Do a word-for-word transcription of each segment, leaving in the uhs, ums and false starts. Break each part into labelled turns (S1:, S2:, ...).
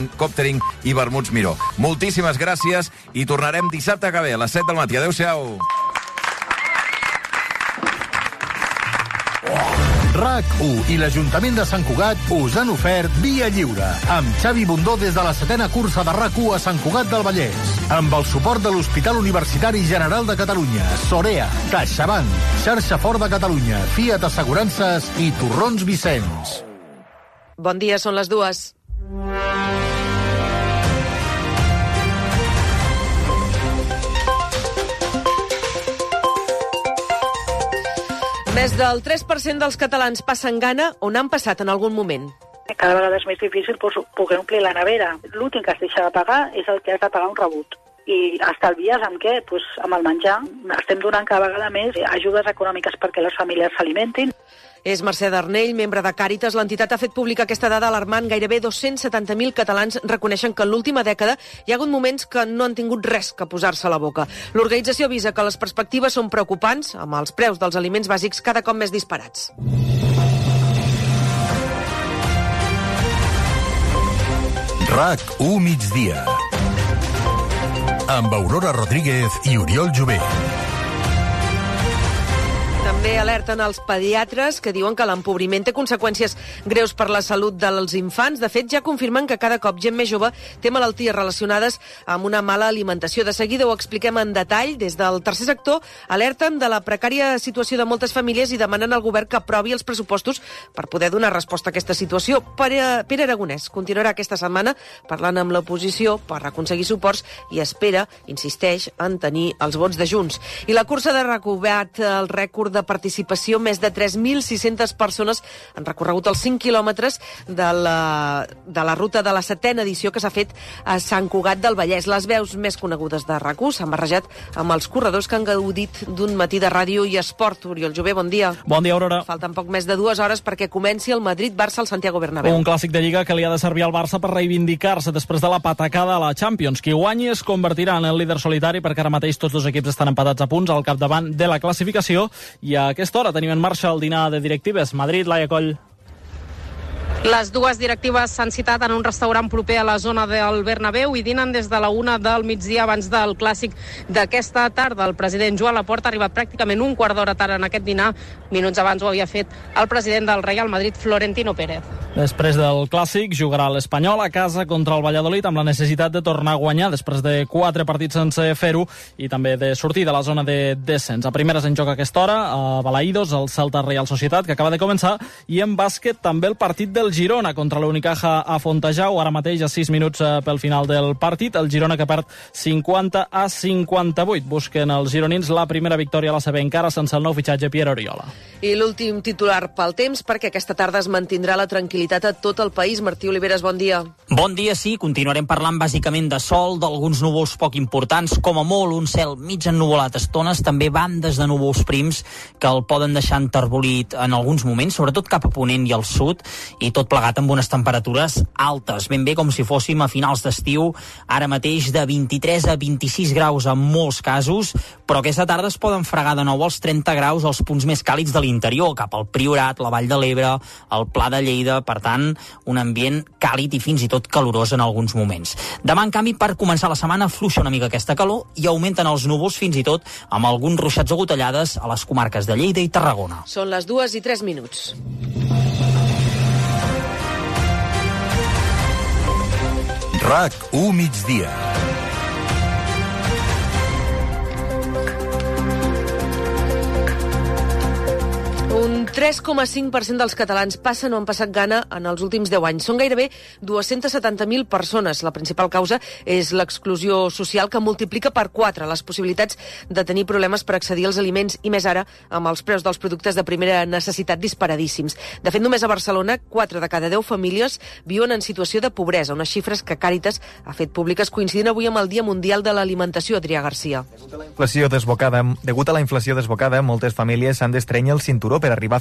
S1: Còptering i vermuts Miró. Moltíssimes gràcies i tornarem dissabte que ve a les set del matí. Adéu-siau.
S2: R A C u i l'Ajuntament de Sant Cugat us han ofert Via Lliure, amb Xavi Bundó des de la setena cursa de R A C u a Sant Cugat del Vallès, amb el suport de l'Hospital Universitari General de Catalunya, Sorea, CaixaBank, Xarxa Ford de Catalunya, Fiat Assegurances i Torrons Vicenç.
S3: Bon dia, són les dues. Més del tres per cent dels catalans passen gana on han passat en algun moment.
S4: Cada vegada és més difícil poder omplir la nevera. L'últim que es deixa de pagar és el que has de pagar un rebut. I estalvies amb què? Pues amb el menjar. Estem donant cada vegada més ajudes econòmiques perquè les famílies s'alimentin.
S3: És Mercè Darnell, membre de Càritas. L'entitat ha fet pública aquesta dada alarmant. Gairebé dos-cents setanta mil catalans reconeixen que en l'última dècada hi ha hagut moments que no han tingut res que posar-se a la boca. L'organització avisa que les perspectives són preocupants, amb els preus dels aliments bàsics cada cop més disparats.
S2: R A C u migdia. Amb Aurora Rodríguez i Oriol Jové.
S3: També alerten els pediatres que diuen que l'empobriment té conseqüències greus per la salut dels infants. De fet, ja confirmen que cada cop gent més jove té malalties relacionades amb una mala alimentació. De seguida ho expliquem en detall. Des del tercer sector alerten de la precària situació de moltes famílies i demanen al govern que aprovi els pressupostos per poder donar resposta a aquesta situació. Pere, Pere Aragonès continuarà aquesta setmana parlant amb l'oposició per aconseguir suports i espera, insisteix, en tenir els vots de Junts. I la cursa de R A C u bat el rècord de participació. Més de tres mil sis-centes persones han recorregut els cinc quilòmetres de la, de la ruta de la setena edició que s'ha fet a Sant Cugat del Vallès. Les veus més conegudes de R A C u s'han barrejat amb els corredors que han gaudit d'un matí de ràdio i esport. Oriol Jové, bon dia.
S5: Bon dia, Aurora.
S3: Falten poc més de dues hores perquè comenci el Madrid-Barça al Santiago Bernabéu.
S5: Un clàssic de Lliga que li ha de servir al Barça per reivindicar-se després de la patacada a la Champions. Qui guanyi es convertirà en el líder solitari perquè ara mateix tots dos equips estan empatats a punts al capdavant de la classificació. I a aquesta hora tenim en marxa el dinar de directives. Madrid, Laia Coll.
S6: Les dues directives s'han citat en un restaurant proper a la zona del Bernabéu i dinen des de la una del migdia abans del clàssic d'aquesta tarda. El president Joan Laporta ha arribat pràcticament un quart d'hora tard en aquest dinar. Minuts abans ho havia fet el president del Real Madrid, Florentino Pérez.
S5: Després del clàssic jugarà l'Espanyol a casa contra el Valladolid amb la necessitat de tornar a guanyar després de quatre partits sense fer-ho i també de sortir de la zona de descens. A primeres en joc a aquesta hora a Balaïdos, el Celta Real Societat, que acaba de començar, i en bàsquet també el partit del Girona contra l'Unicaja a Fontejau, ara mateix a sis minuts pel final del partit. El Girona que perd cinquanta a cinquanta-vuit. Busquen els gironins la primera victòria a la C B encara sense el nou fitxatge Pierre Oriola.
S3: I l'últim titular pel temps, perquè aquesta tarda es mantindrà la tranquil·litat a tot el país. Martí Oliveres, bon dia.
S7: Bon dia, sí. Continuarem parlant bàsicament de sol, d'alguns núvols poc importants, com a molt un cel mig ennuvolat a estones, també bandes de núvols prims que el poden deixar enterbolit en alguns moments, sobretot cap a ponent i al sud, i tot plegat amb unes temperatures altes, ben bé com si fóssim a finals d'estiu, ara mateix de vint-i-tres a vint-i-sis graus en molts casos, però aquesta tarda es poden fregar de nou als trenta graus als punts més càlids de l'interior, cap al Priorat, la Vall de l'Ebre, el Pla de Lleida, per tant, un ambient càlid i fins i tot calorós en alguns moments. Demà, en canvi, per començar la setmana, afluixa una mica aquesta calor i augmenten els núvols fins i tot amb alguns ruixats o gotellades a les comarques de Lleida i Tarragona.
S3: Són les dues i tres minuts.
S2: R A C u migdia.
S3: Un tres coma cinc per cent dels catalans passen o han passat gana en els últims deu anys. Són gairebé dues-centes setanta mil persones. La principal causa és l'exclusió social, que multiplica per quatre les possibilitats de tenir problemes per accedir als aliments, i més ara amb els preus dels productes de primera necessitat disparadíssims. De fet, només a Barcelona, quatre de cada deu famílies viuen en situació de pobresa, unes xifres que Càritas ha fet públiques coincidint avui amb el Dia Mundial de l'Alimentació. Adrià Garcia.
S8: Inflació desbocada. Degut a la inflació desbocada, moltes famílies s'han d'estrènyer el cinturó per arribar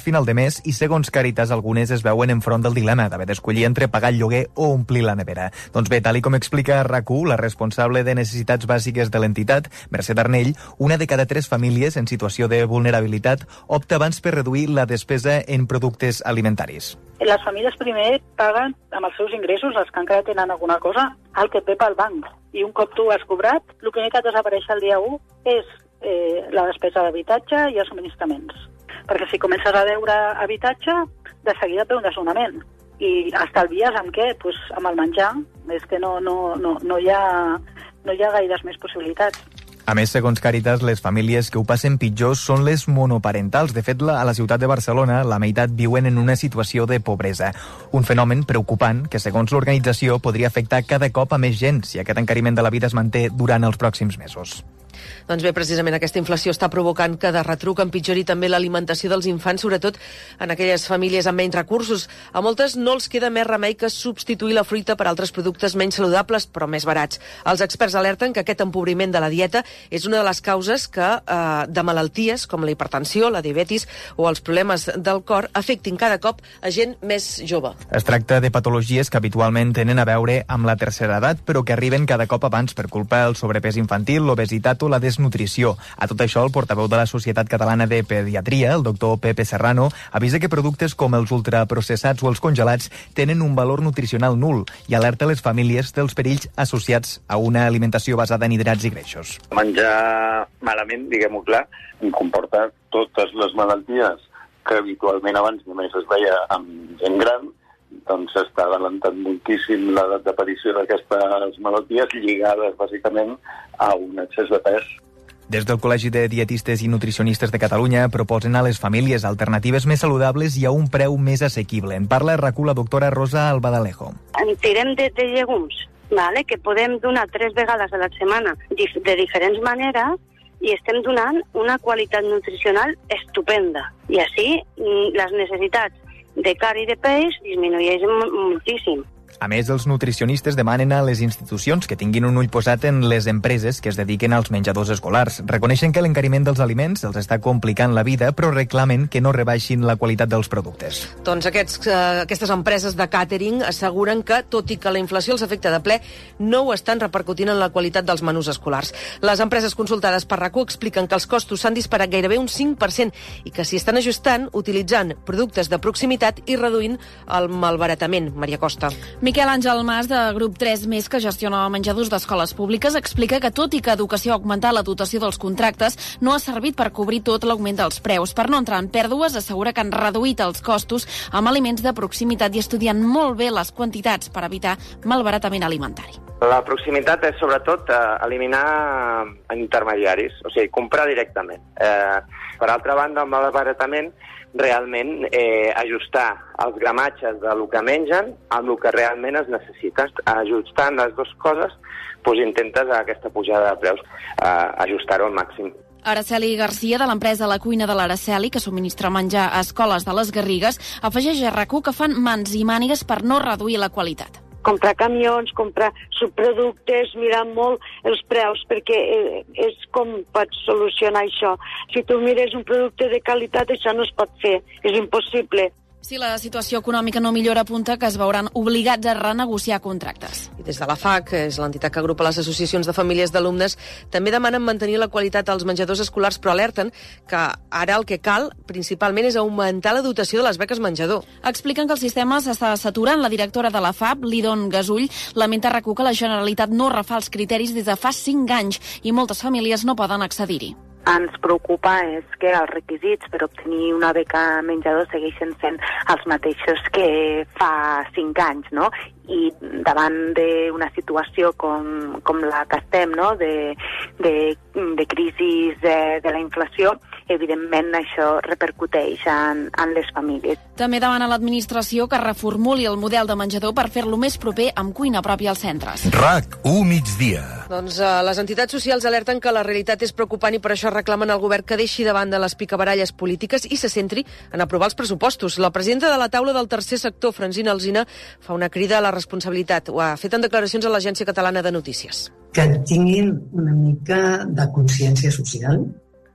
S8: final de mes i, segons Càritas, algunes es veuen enfront del dilema d'haver d'escollir entre pagar el lloguer o omplir la nevera. Doncs bé, tal com explica a RAC u, la responsable de necessitats bàsiques de l'entitat, Mercè Darnell, una de cada tres famílies en situació de vulnerabilitat opta abans per reduir la despesa en productes alimentaris.
S4: Les famílies primer paguen amb els seus ingressos, els que encara tenen alguna cosa, el que et ve pel banc. I un cop tu has cobrat, el primer que et desapareix el dia u és eh, la despesa d'habitatge i els subministraments. Perquè si comences a deure habitatge, de seguida et ve un desnonament. I estalvies amb què? Pues amb el menjar. És que no, no, no, no, hi ha, no hi ha gaires més possibilitats.
S8: A més, segons Càritas, les famílies que ho passen pitjor són les monoparentals. De fet, a la ciutat de Barcelona, la meitat viuen en una situació de pobresa. Un fenomen preocupant que, segons l'organització, podria afectar cada cop a més gent si aquest encariment de la vida es manté durant els pròxims mesos.
S3: Doncs bé, precisament aquesta inflació està provocant que de retruc empitjori també l'alimentació dels infants, sobretot en aquelles famílies amb menys recursos. A moltes no els queda més remei que substituir la fruita per altres productes menys saludables, però més barats. Els experts alerten que aquest empobriment de la dieta és una de les causes que eh, de malalties com la hipertensió, la diabetis o els problemes del cor afectin cada cop a gent més jove.
S8: Es tracta de patologies que habitualment tenen a veure amb la tercera edat, però que arriben cada cop abans per culpa del sobrepès infantil, l'obesitat o la desnutrició. A tot això, el portaveu de la Societat Catalana de Pediatria, el doctor Pepe Serrano, avisa que productes com els ultraprocessats o els congelats tenen un valor nutricional nul i alerta les famílies dels perills associats a una alimentació basada en hidrats i greixos.
S9: Menjar malament, diguem-ho clar, comporta totes les malalties que habitualment abans només es veia amb gent gran, doncs s'està adelantant moltíssim l'edat d'aparició d'aquestes malalties lligades bàsicament a un excés de pes.
S8: Des del Col·legi de Dietistes i Nutricionistes de Catalunya proposen a les famílies alternatives més saludables i a un preu més assequible. En parla a RAC u la doctora Rosa Albadalejo.
S10: En tirem de, de llegums, vale? Que podem donar tres vegades a la setmana de diferents maneres i estem donant una qualitat nutricional estupenda. I així les necessitats de carn i de peix disminueix moltíssim.
S8: A més, els nutricionistes demanen a les institucions que tinguin un ull posat en les empreses que es dediquen als menjadors escolars. Reconeixen que l'encariment dels aliments els està complicant la vida, però reclamen que no rebaixin la qualitat dels productes.
S3: Doncs aquests, eh, aquestes empreses de càtering asseguren que, tot i que la inflació els afecta de ple, no ho estan repercutint en la qualitat dels menús escolars. Les empreses consultades per RAC u expliquen que els costos s'han disparat gairebé un cinc per cent i que s'hi estan ajustant utilitzant productes de proximitat i reduint el malbaratament. Maria Costa.
S11: Miquel Àngel Mas, de Grup tres més, que gestiona menjadors d'escoles públiques, explica que, tot i que Educació ha augmentat la dotació dels contractes, no ha servit per cobrir tot l'augment dels preus. Per no entrar en pèrdues, assegura que han reduït els costos amb aliments de proximitat i estudiant molt bé les quantitats per evitar malbaratament alimentari.
S12: La proximitat és, sobretot, eh, eliminar intermediaris, o sigui, comprar directament. Eh, per altra banda, el malbaratament, realment eh, ajustar els gramatges del que mengen amb el que realment es necessita. Ajustant les dues coses, doncs intentes a aquesta pujada de preus eh, ajustar-ho al màxim.
S11: Araceli Garcia, de l'empresa La Cuina de l'Araceli, que subministra menjar a escoles de les Garrigues, afegeix a RAC u que fan mans i mànigues per no reduir la qualitat.
S10: Comprar camions, comprar subproductes, mirar molt els preus, perquè és com pots solucionar això. Si tu mires un producte de qualitat, això no es pot fer, és impossible.
S11: Si la situació econòmica no millora, apunta que es veuran obligats a renegociar contractes.
S3: I des de la F A C, que és l'entitat que agrupa les associacions de famílies d'alumnes, també demanen mantenir la qualitat als menjadors escolars, però alerten que ara el que cal principalment és augmentar la dotació de les beques menjador.
S11: Expliquen que el sistema s'està saturant. La directora de la F A P, Lidon Gasull, lamenta a RAC u que la Generalitat no refà els criteris des de fa cinc anys i moltes famílies no poden accedir-hi.
S13: Ens preocupa és que els requisits per obtenir una beca menjador segueixen sent els mateixos que fa cinc anys, no? I davant d'una situació com, com la que estem, no? de, de, de crisi de, de la inflació, evidentment això repercuteix en, en les famílies.
S11: També demana a l'administració que reformuli el model de menjador per fer-lo més proper amb cuina pròpia als centres.
S2: RAC u migdia.
S3: Doncs uh, les entitats socials alerten que la realitat és preocupant i per això reclamen al govern que deixi de banda les picabaralles polítiques i se centri en aprovar els pressupostos. La presidenta de la taula del tercer sector, Francina Alsina, fa una crida a la responsabilitat. Ho ha fet en declaracions a l'Agència Catalana de Notícies.
S14: Que tinguin una mica de consciència social,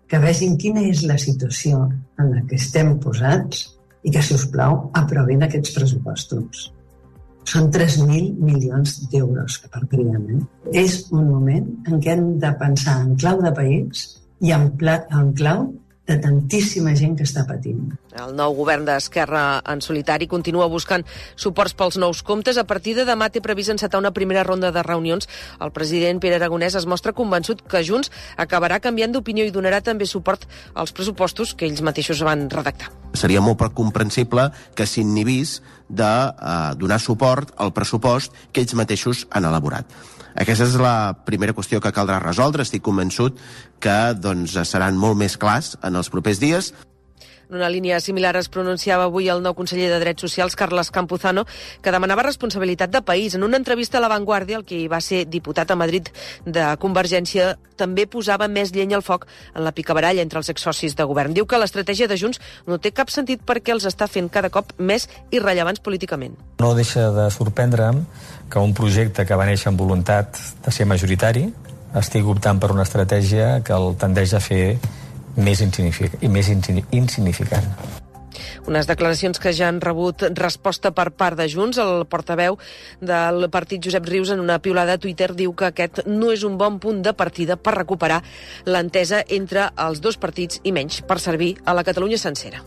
S14: que vegin quina és la situació en la que estem posats i que, si us plau, aprovin aquests pressupostos. Són tres mil milions d'euros que perdríem. Eh? És un moment en què hem de pensar en clau de país i en, pla, en clau de tantíssima gent que està patint.
S3: El nou govern d'Esquerra en solitari continua buscant suports pels nous comptes. A partir de demà té previst encetar una primera ronda de reunions. El president Pere Aragonès es mostra convençut que Junts acabarà canviant d'opinió i donarà també suport als pressupostos que ells mateixos van redactar.
S15: Seria molt poc comprensible que s'inhibís de eh, donar suport al pressupost que ells mateixos han elaborat. Aquesta és la primera qüestió que caldrà resoldre. Estic convençut que doncs, seran molt més clars en els propers dies.
S3: En una línia similar es pronunciava avui el nou conseller de Drets Socials, Carles Campuzano, que demanava responsabilitat de país. En una entrevista a La Vanguardia, el que va ser diputat a Madrid de Convergència, també posava més llenya al foc en la picabaralla entre els exsocis de govern. Diu que l'estratègia de Junts no té cap sentit perquè els està fent cada cop més irrellevants políticament.
S16: No deixa de sorprendre'm que un projecte que va néixer amb voluntat de ser majoritari estigui optant per una estratègia que el tendeix a fer més insignificant. Més insignificant.
S3: Unes declaracions que ja han rebut resposta per part de Junts. El portaveu del partit, Josep Rius, en una piulada a Twitter diu que aquest no és un bon punt de partida per recuperar l'entesa entre els dos partits i menys per servir a la Catalunya sencera.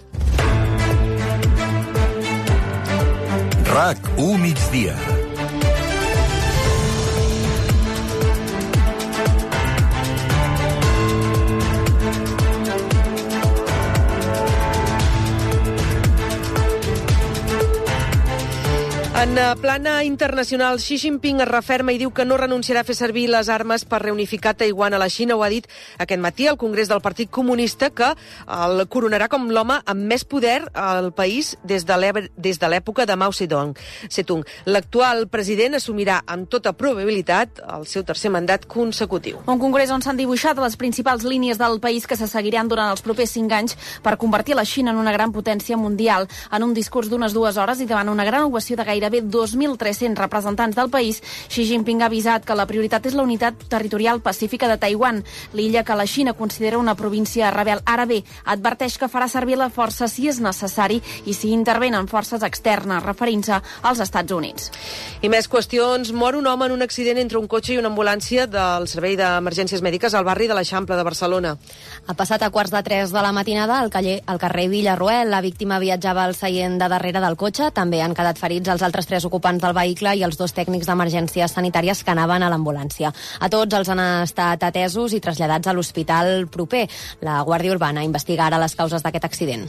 S2: RAC u migdia.
S3: En plana internacional, Xi Jinping es referma i diu que no renunciarà a fer servir les armes per reunificar Taiwan a la Xina. Ho ha dit aquest matí al Congrés del Partit Comunista, que el coronarà com l'home amb més poder al país des de l'època de Mao Zedong. L'actual president assumirà amb tota probabilitat el seu tercer mandat consecutiu.
S11: Un congrés on s'han dibuixat les principals línies del país que se seguiran durant els propers cinc anys per convertir la Xina en una gran potència mundial. En un discurs d'unes dues hores i davant una gran ovació de gairebé dos mil tres-cents representants del país, Xi Jinping ha avisat que la prioritat és la unitat territorial pacífica de Taiwan, l'illa que la Xina considera una província rebel. Ara bé, adverteix que farà servir la força si és necessari i si intervenen forces externes, referint-se als Estats Units.
S3: I més qüestions. Mor un home en un accident entre un cotxe i una ambulància del Servei d'Emergències Mèdiques al barri de l'Eixample de Barcelona.
S17: Ha passat a quarts de tres de la matinada al carrer, al carrer Villarroel. La víctima viatjava al seient de darrere del cotxe. També han quedat ferits els altres tres ocupants del vehicle i els dos tècnics d'emergències sanitàries que anaven a l'ambulància. A tots els han estat atesos i traslladats a l'hospital proper. La Guàrdia Urbana investiga ara les causes d'aquest accident.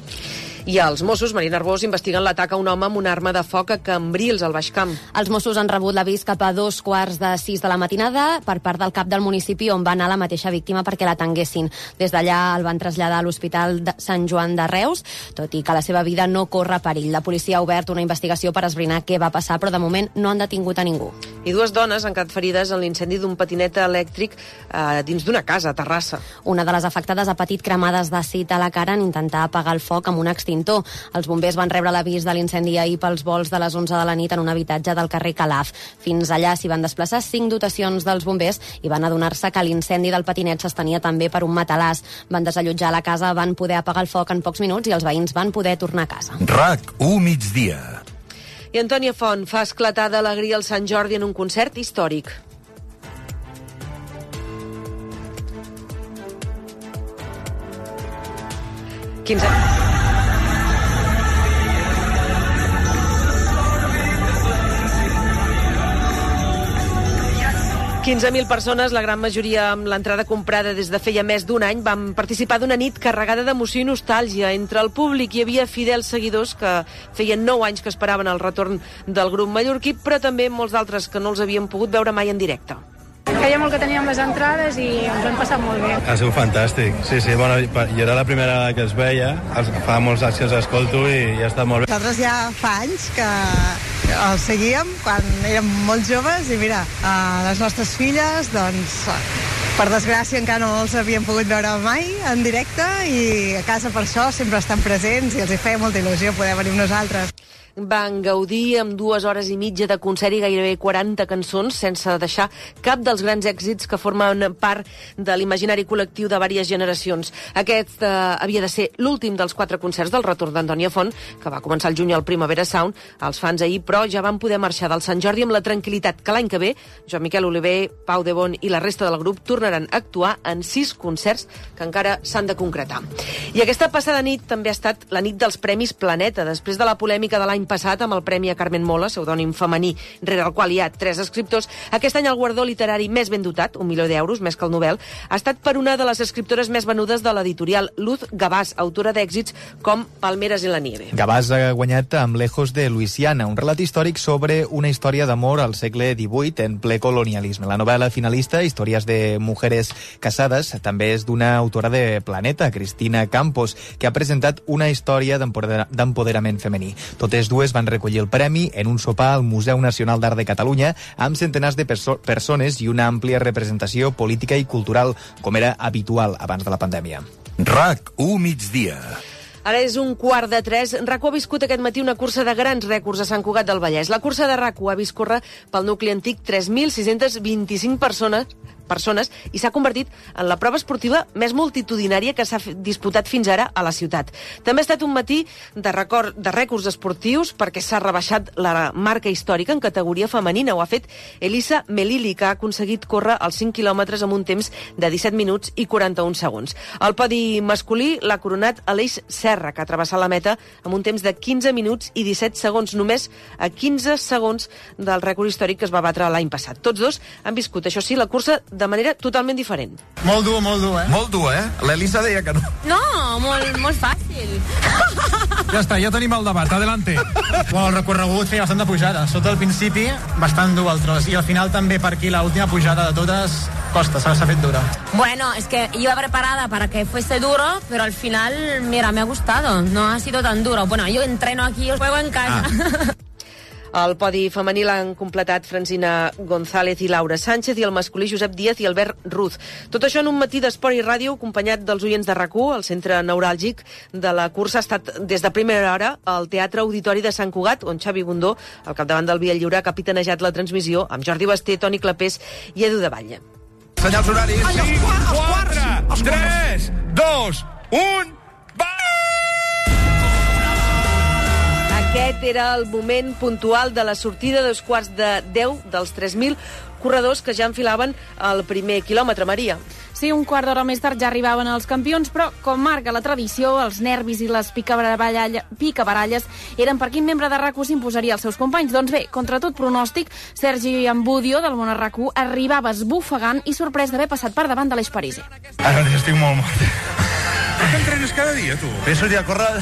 S3: I els Mossos, Marina Arbós, investiguen l'atac a un home amb una arma de foc a Cambrils, al Baix Camp.
S17: Els Mossos han rebut l'avís cap a dos quarts de sis de la matinada per part del cap del municipi on va anar la mateixa víctima perquè l'atenguessin. Des d'allà el van traslladar a l'Hospital de Sant Joan de Reus, tot i que la seva vida no corre perill. La policia ha obert una investigació per esbrinar què va passar, però de moment no han detingut a ningú.
S3: I dues dones han quedat ferides en l'incendi d'un patinet elèctric eh, dins d'una casa a Terrassa.
S17: Una de les afectades ha patit cremades d'àcid a la cara en intentar apagar el foc amb un extintor. Els bombers van rebre l'avís de l'incendi ahir pels vols de les onze de la nit en un habitatge del carrer Calaf. Fins allà s'hi van desplaçar cinc dotacions dels bombers i van adonar-se que l'incendi del patinet s'estenia també per un matalàs. Van desallotjar la casa, van poder apagar el foc en pocs minuts i els veïns van poder tornar a casa.
S2: RAC u migdia.
S3: I Antònia Font fa esclatar d'alegria el Sant Jordi en un concert històric. quinze... quinze mil persones, la gran majoria amb l'entrada comprada des de feia més d'un any, van participar d'una nit carregada d'emoció i nostàlgia. Entre el públic hi havia fidels seguidors que feien nou anys que esperaven el retorn del grup mallorquí, però també molts d'altres que no els havien pogut veure mai en directe.
S18: Feia molt que teníem les entrades i ens ho hem passat molt bé.
S19: Ha sigut fantàstic, sí, sí, bueno, jo era la primera que els veia, fa molts anys que els escolto i ja està molt bé.
S20: Nosaltres ja fa anys que els seguíem quan érem molt joves i mira, les nostres filles, doncs, per desgràcia encara no els havíem pogut veure mai en directe i a casa per això sempre estan presents i els hi feia molta il·lusió poder venir amb nosaltres.
S3: van gaudir amb dues hores i mitja de concert i gairebé quaranta cançons, sense deixar cap dels grans èxits que formen part de l'imaginari col·lectiu de diverses generacions. Aquest eh, havia de ser l'últim dels quatre concerts del retorn d'Antònia Font, que va començar el juny al Primavera Sound. Els fans ahir, però, ja van poder marxar del Sant Jordi amb la tranquil·litat que l'any que ve Joan Miquel Oliver, Pau de Bon i la resta del grup tornaran a actuar en sis concerts que encara s'han de concretar. I aquesta passada nit també ha estat la nit dels Premis Planeta, després de la polèmica de l'any passat amb el Premi a Carmen Mola, pseudònim femení, rere el qual hi ha tres escriptors. Aquest any el guardó literari més ben dotat, un milió d'euros, més que el Nobel, ha estat per una de les escriptores més venudes de l'editorial, Luz Gabàs, autora d'èxits com Palmeras en la nieve.
S8: Gabàs ha guanyat amb Lejos de Luisiana, un relat històric sobre una història d'amor al segle divuit en ple colonialisme. La novel·la finalista, Històries de mujeres casades, també és d'una autora de Planeta, Cristina Campos, que ha presentat una història d'empoderament femení. Totes dues van recollir el premi en un sopar al Museu Nacional d'Art de Catalunya amb centenars de perso persones i una àmplia representació política i cultural, com era habitual abans de la pandèmia.
S1: RAC u migdia.
S3: Ara és un quart de tres. RAC u ha viscut aquest matí una cursa de grans rècords a Sant Cugat del Vallès. La cursa de RAC u ha vist córrer pel nucli antic tres mil sis-centes vint-i-cinc persones persones i s'ha convertit en la prova esportiva més multitudinària que s'ha disputat fins ara a la ciutat. També ha estat un matí de, record, de rècords esportius perquè s'ha rebaixat la marca històrica en categoria femenina. Ho ha fet Elisa Melili, que ha aconseguit córrer els cinc quilòmetres amb un temps de disset minuts i quaranta-un segons. El podi masculí l'ha coronat Aleix Serra, que ha travessat la meta amb un temps de quinze minuts i disset segons, només a quinze segons del rècord històric que es va batre l'any passat. Tots dos han viscut, això sí, la cursa de manera totalment diferent.
S21: Molt dur, molt dur, eh?
S1: Molt dur, eh? L'Elisa deia que no.
S22: No, molt, molt fàcil.
S21: Ja està, ja tenim el debat. Adelante. Bueno, el recorregut feia bastant de pujada. Sota el principi, bastant dur el tros. I al final també per aquí, l'última pujada de totes, costa, s'ha fet dura.
S22: Bueno, es que iba preparada para que fuese duro, pero al final, mira, me ha gustado. No ha sido tan duro. Bueno, yo entreno aquí, juego en casa.
S3: Ah. El podi femení l'han completat Francina González i Laura Sánchez i el masculí Josep Díaz i Albert Ruz. Tot això en un matí d'esport i ràdio acompanyat dels oients de RAC u. El centre neuràlgic de la cursa ha estat des de primera hora al Teatre Auditori de Sant Cugat, on Xavi Bundó, al capdavant del Via Lliure, ha capitanejat la transmissió amb Jordi Basté, Toni Clapés i Edu de Batlle.
S1: Senyals horaris. cinc, quatre, tres, dos, un...
S3: Aquest era el moment puntual de la sortida dels quarts de deu dels tres mil corredors que ja enfilaven el primer quilòmetre, Maria.
S11: Sí, un quart d'hora més tard ja arribaven els campions, però, com marca la tradició, els nervis i les picabaralles eren per quin membre de RAC u s'imposaria als seus companys. Doncs bé, contra tot pronòstic, Sergi Ambudio, del món a RAC u, arribava esbufegant i sorprès d'haver passat per davant de l'Eix Pariser.
S21: Ara ja estic molt mort. Per què entrenes cada dia, tu? He sortit a córrer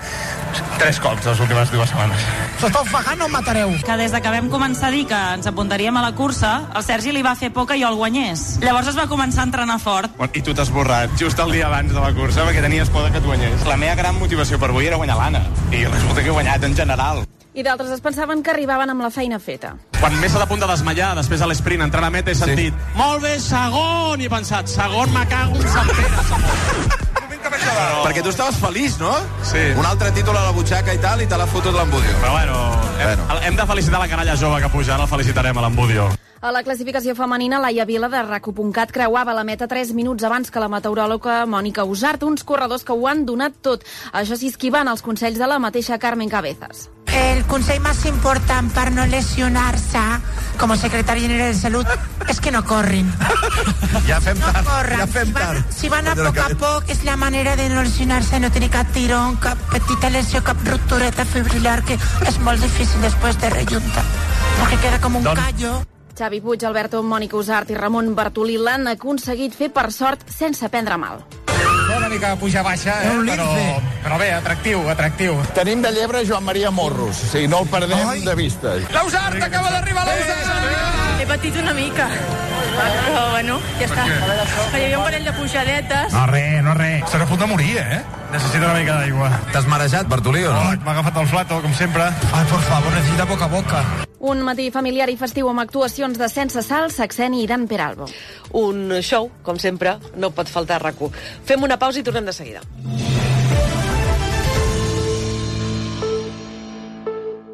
S21: tres cops les últimes dues setmanes. S'està ofegant o em matareu?
S23: Que des que vam començar a dir que ens apuntaríem a la cursa, el Sergi li va fer por que jo el guanyés. Llavors es va començar a entrenar fort.
S21: I tu t'has borrat just el dia abans de la cursa perquè tenies por que et guanyés. La meva gran motivació per avui era guanyar l'Anna. I resulta que he guanyat en general.
S11: I d'altres es pensaven que arribaven amb la feina feta.
S21: Quan m'he estat a punt de desmallar, després de l'esprint, entrar a la meta, he sentit sí. Molt bé, segon! I he pensat, segon me cago en Sant Pere, segon.
S1: Però... Perquè tu estaves feliç, no?
S21: Sí.
S1: Un altre títol a la butxaca i tal, i te l'ha fotut l'Ambudio.
S21: Però bueno, bueno. Hem, hem de felicitar la canalla jove que puja, ara el felicitarem a l'Ambudio.
S11: A la classificació femenina, Laia Vila de RAC u punt cat creuava la meta tres minuts abans que la meteoròloga Mònica Usart, uns corredors que ho han donat tot. Això sí, esquivant els consells de la mateixa Carmen Cabezas.
S24: El consell más important per no lesionar-se com a secretari general de Salut és que no corrin.
S1: Ja fem
S24: no
S1: tard.
S24: Corren.
S1: Ja fem
S24: si van,
S1: tard.
S24: Si van a poc a poc és la manera de no lesionar-se, no tenir cap tirón, cap petita lesió, cap ruptureta fibrilar, que és molt difícil després de rejuntar, perquè queda com un doncs... callo.
S11: Xavi Puig, Alberto, Mònica Usart i Ramon Bartolí l'han aconseguit fer per sort sense prendre mal.
S21: Una mica puja-baixa, eh? però, però bé, atractiu, atractiu.
S25: Tenim de llebre Joan Maria Morros, o sigui, no el perdem Ai. de vista.
S21: L'Usart, acaba d'arribar l'Usart!
S22: He patit una mica, però bueno, ja està. Hi havia un parell de pujadetes.
S21: No, res, no, res. Estarà a punt de morir, eh? Necessito una mica d'aigua.
S1: T'has marejat, Bartolí, o no?
S21: no M'ha agafat el flato, com sempre. Ai, por favor, necessita boca a boca.
S11: Un matí familiar i festiu amb actuacions de Sense Sal, Saxeni i Dan Peralbo.
S3: Un show, com sempre, no pot faltar a RAC u. Fem una pausa i tornem de seguida.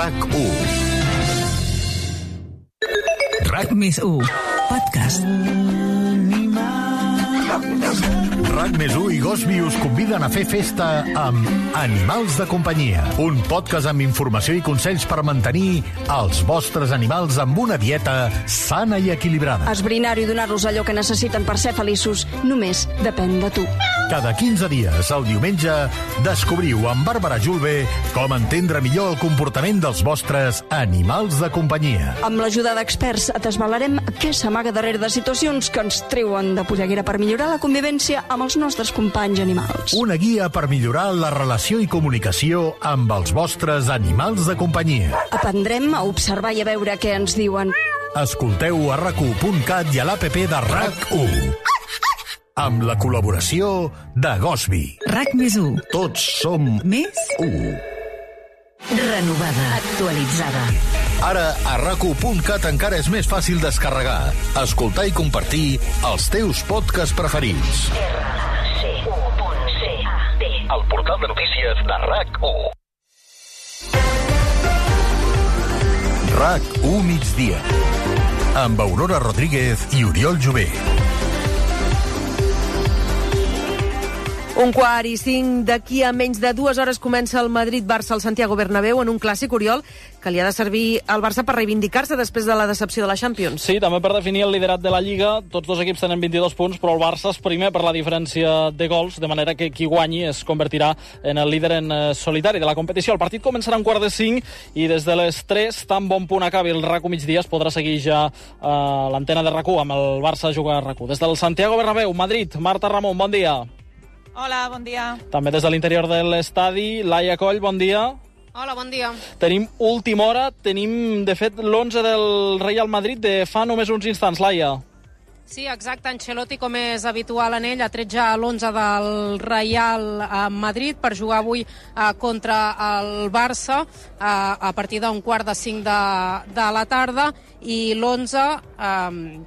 S2: RAC u.
S4: RAC més u, podcast.
S2: RAC més u i Gosby us conviden a fer festa amb Animals de companyia, un podcast amb informació i consells per mantenir els vostres animals amb una dieta sana i equilibrada.
S5: Esbrinar-ho i donar-los allò que necessiten per ser feliços només depèn de tu.
S2: Cada quinze dies, el diumenge, descobriu amb Bàrbara Julve com entendre millor el comportament dels vostres animals de companyia.
S5: Amb l'ajuda d'experts et desvelarem què s'amaga darrere de situacions que ens treuen de polleguera per millorar la convivència amb els nostres companys animals.
S2: Una guia per millorar la relació i comunicació amb els vostres animals de companyia.
S5: Aprendrem a observar i a veure què ens diuen.
S2: Escolteu a rac u punt cat i a l'app de RAC u. Amb la col·laboració de Gosby.
S4: RAC més u.
S2: Tots som
S4: més
S2: u.
S4: Renovada. Actualitzada.
S2: Ara, a rac u punt cat encara és més fàcil descarregar, escoltar i compartir els teus podcasts preferits.
S4: R C U punt C A T.
S2: El portal de notícies de RAC u. RAC u migdia. Amb Aurora Rodríguez i Oriol Jové.
S3: Un quart i cinc, d'aquí a menys de dues hores comença el Madrid-Barça al Santiago Bernabéu en un clàssic, Oriol, que li ha de servir al Barça per reivindicar-se després de la decepció de la Champions.
S6: Sí, també per definir el liderat de la Lliga. Tots dos equips tenen vint-i-dos punts, però el Barça és primer per la diferència de gols, de manera que qui guanyi es convertirà en el líder en solitari de la competició. El partit començarà a un quart de cinc i des de les tres, tan bon punt acabi el RAC u migdia, es podrà seguir ja uh, l'antena de RAC u amb el Barça a jugar a RAC u. Des del Santiago Bernabéu, Madrid, Marta Ramon, bon dia.
S7: Hola, bon dia.
S6: També des de l'interior de l'estadi, Laia Coll, bon dia.
S7: Hola, bon dia.
S6: Tenim última hora, tenim, de fet, l'onze del Real Madrid de fa només uns instants, Laia.
S7: Sí, exacte. Ancelotti, com és habitual en ell, ha tret ja l'onze del Real Madrid per jugar avui eh, contra el Barça eh, a partir d'un quart de cinc de, de la tarda, i l'onze... Eh,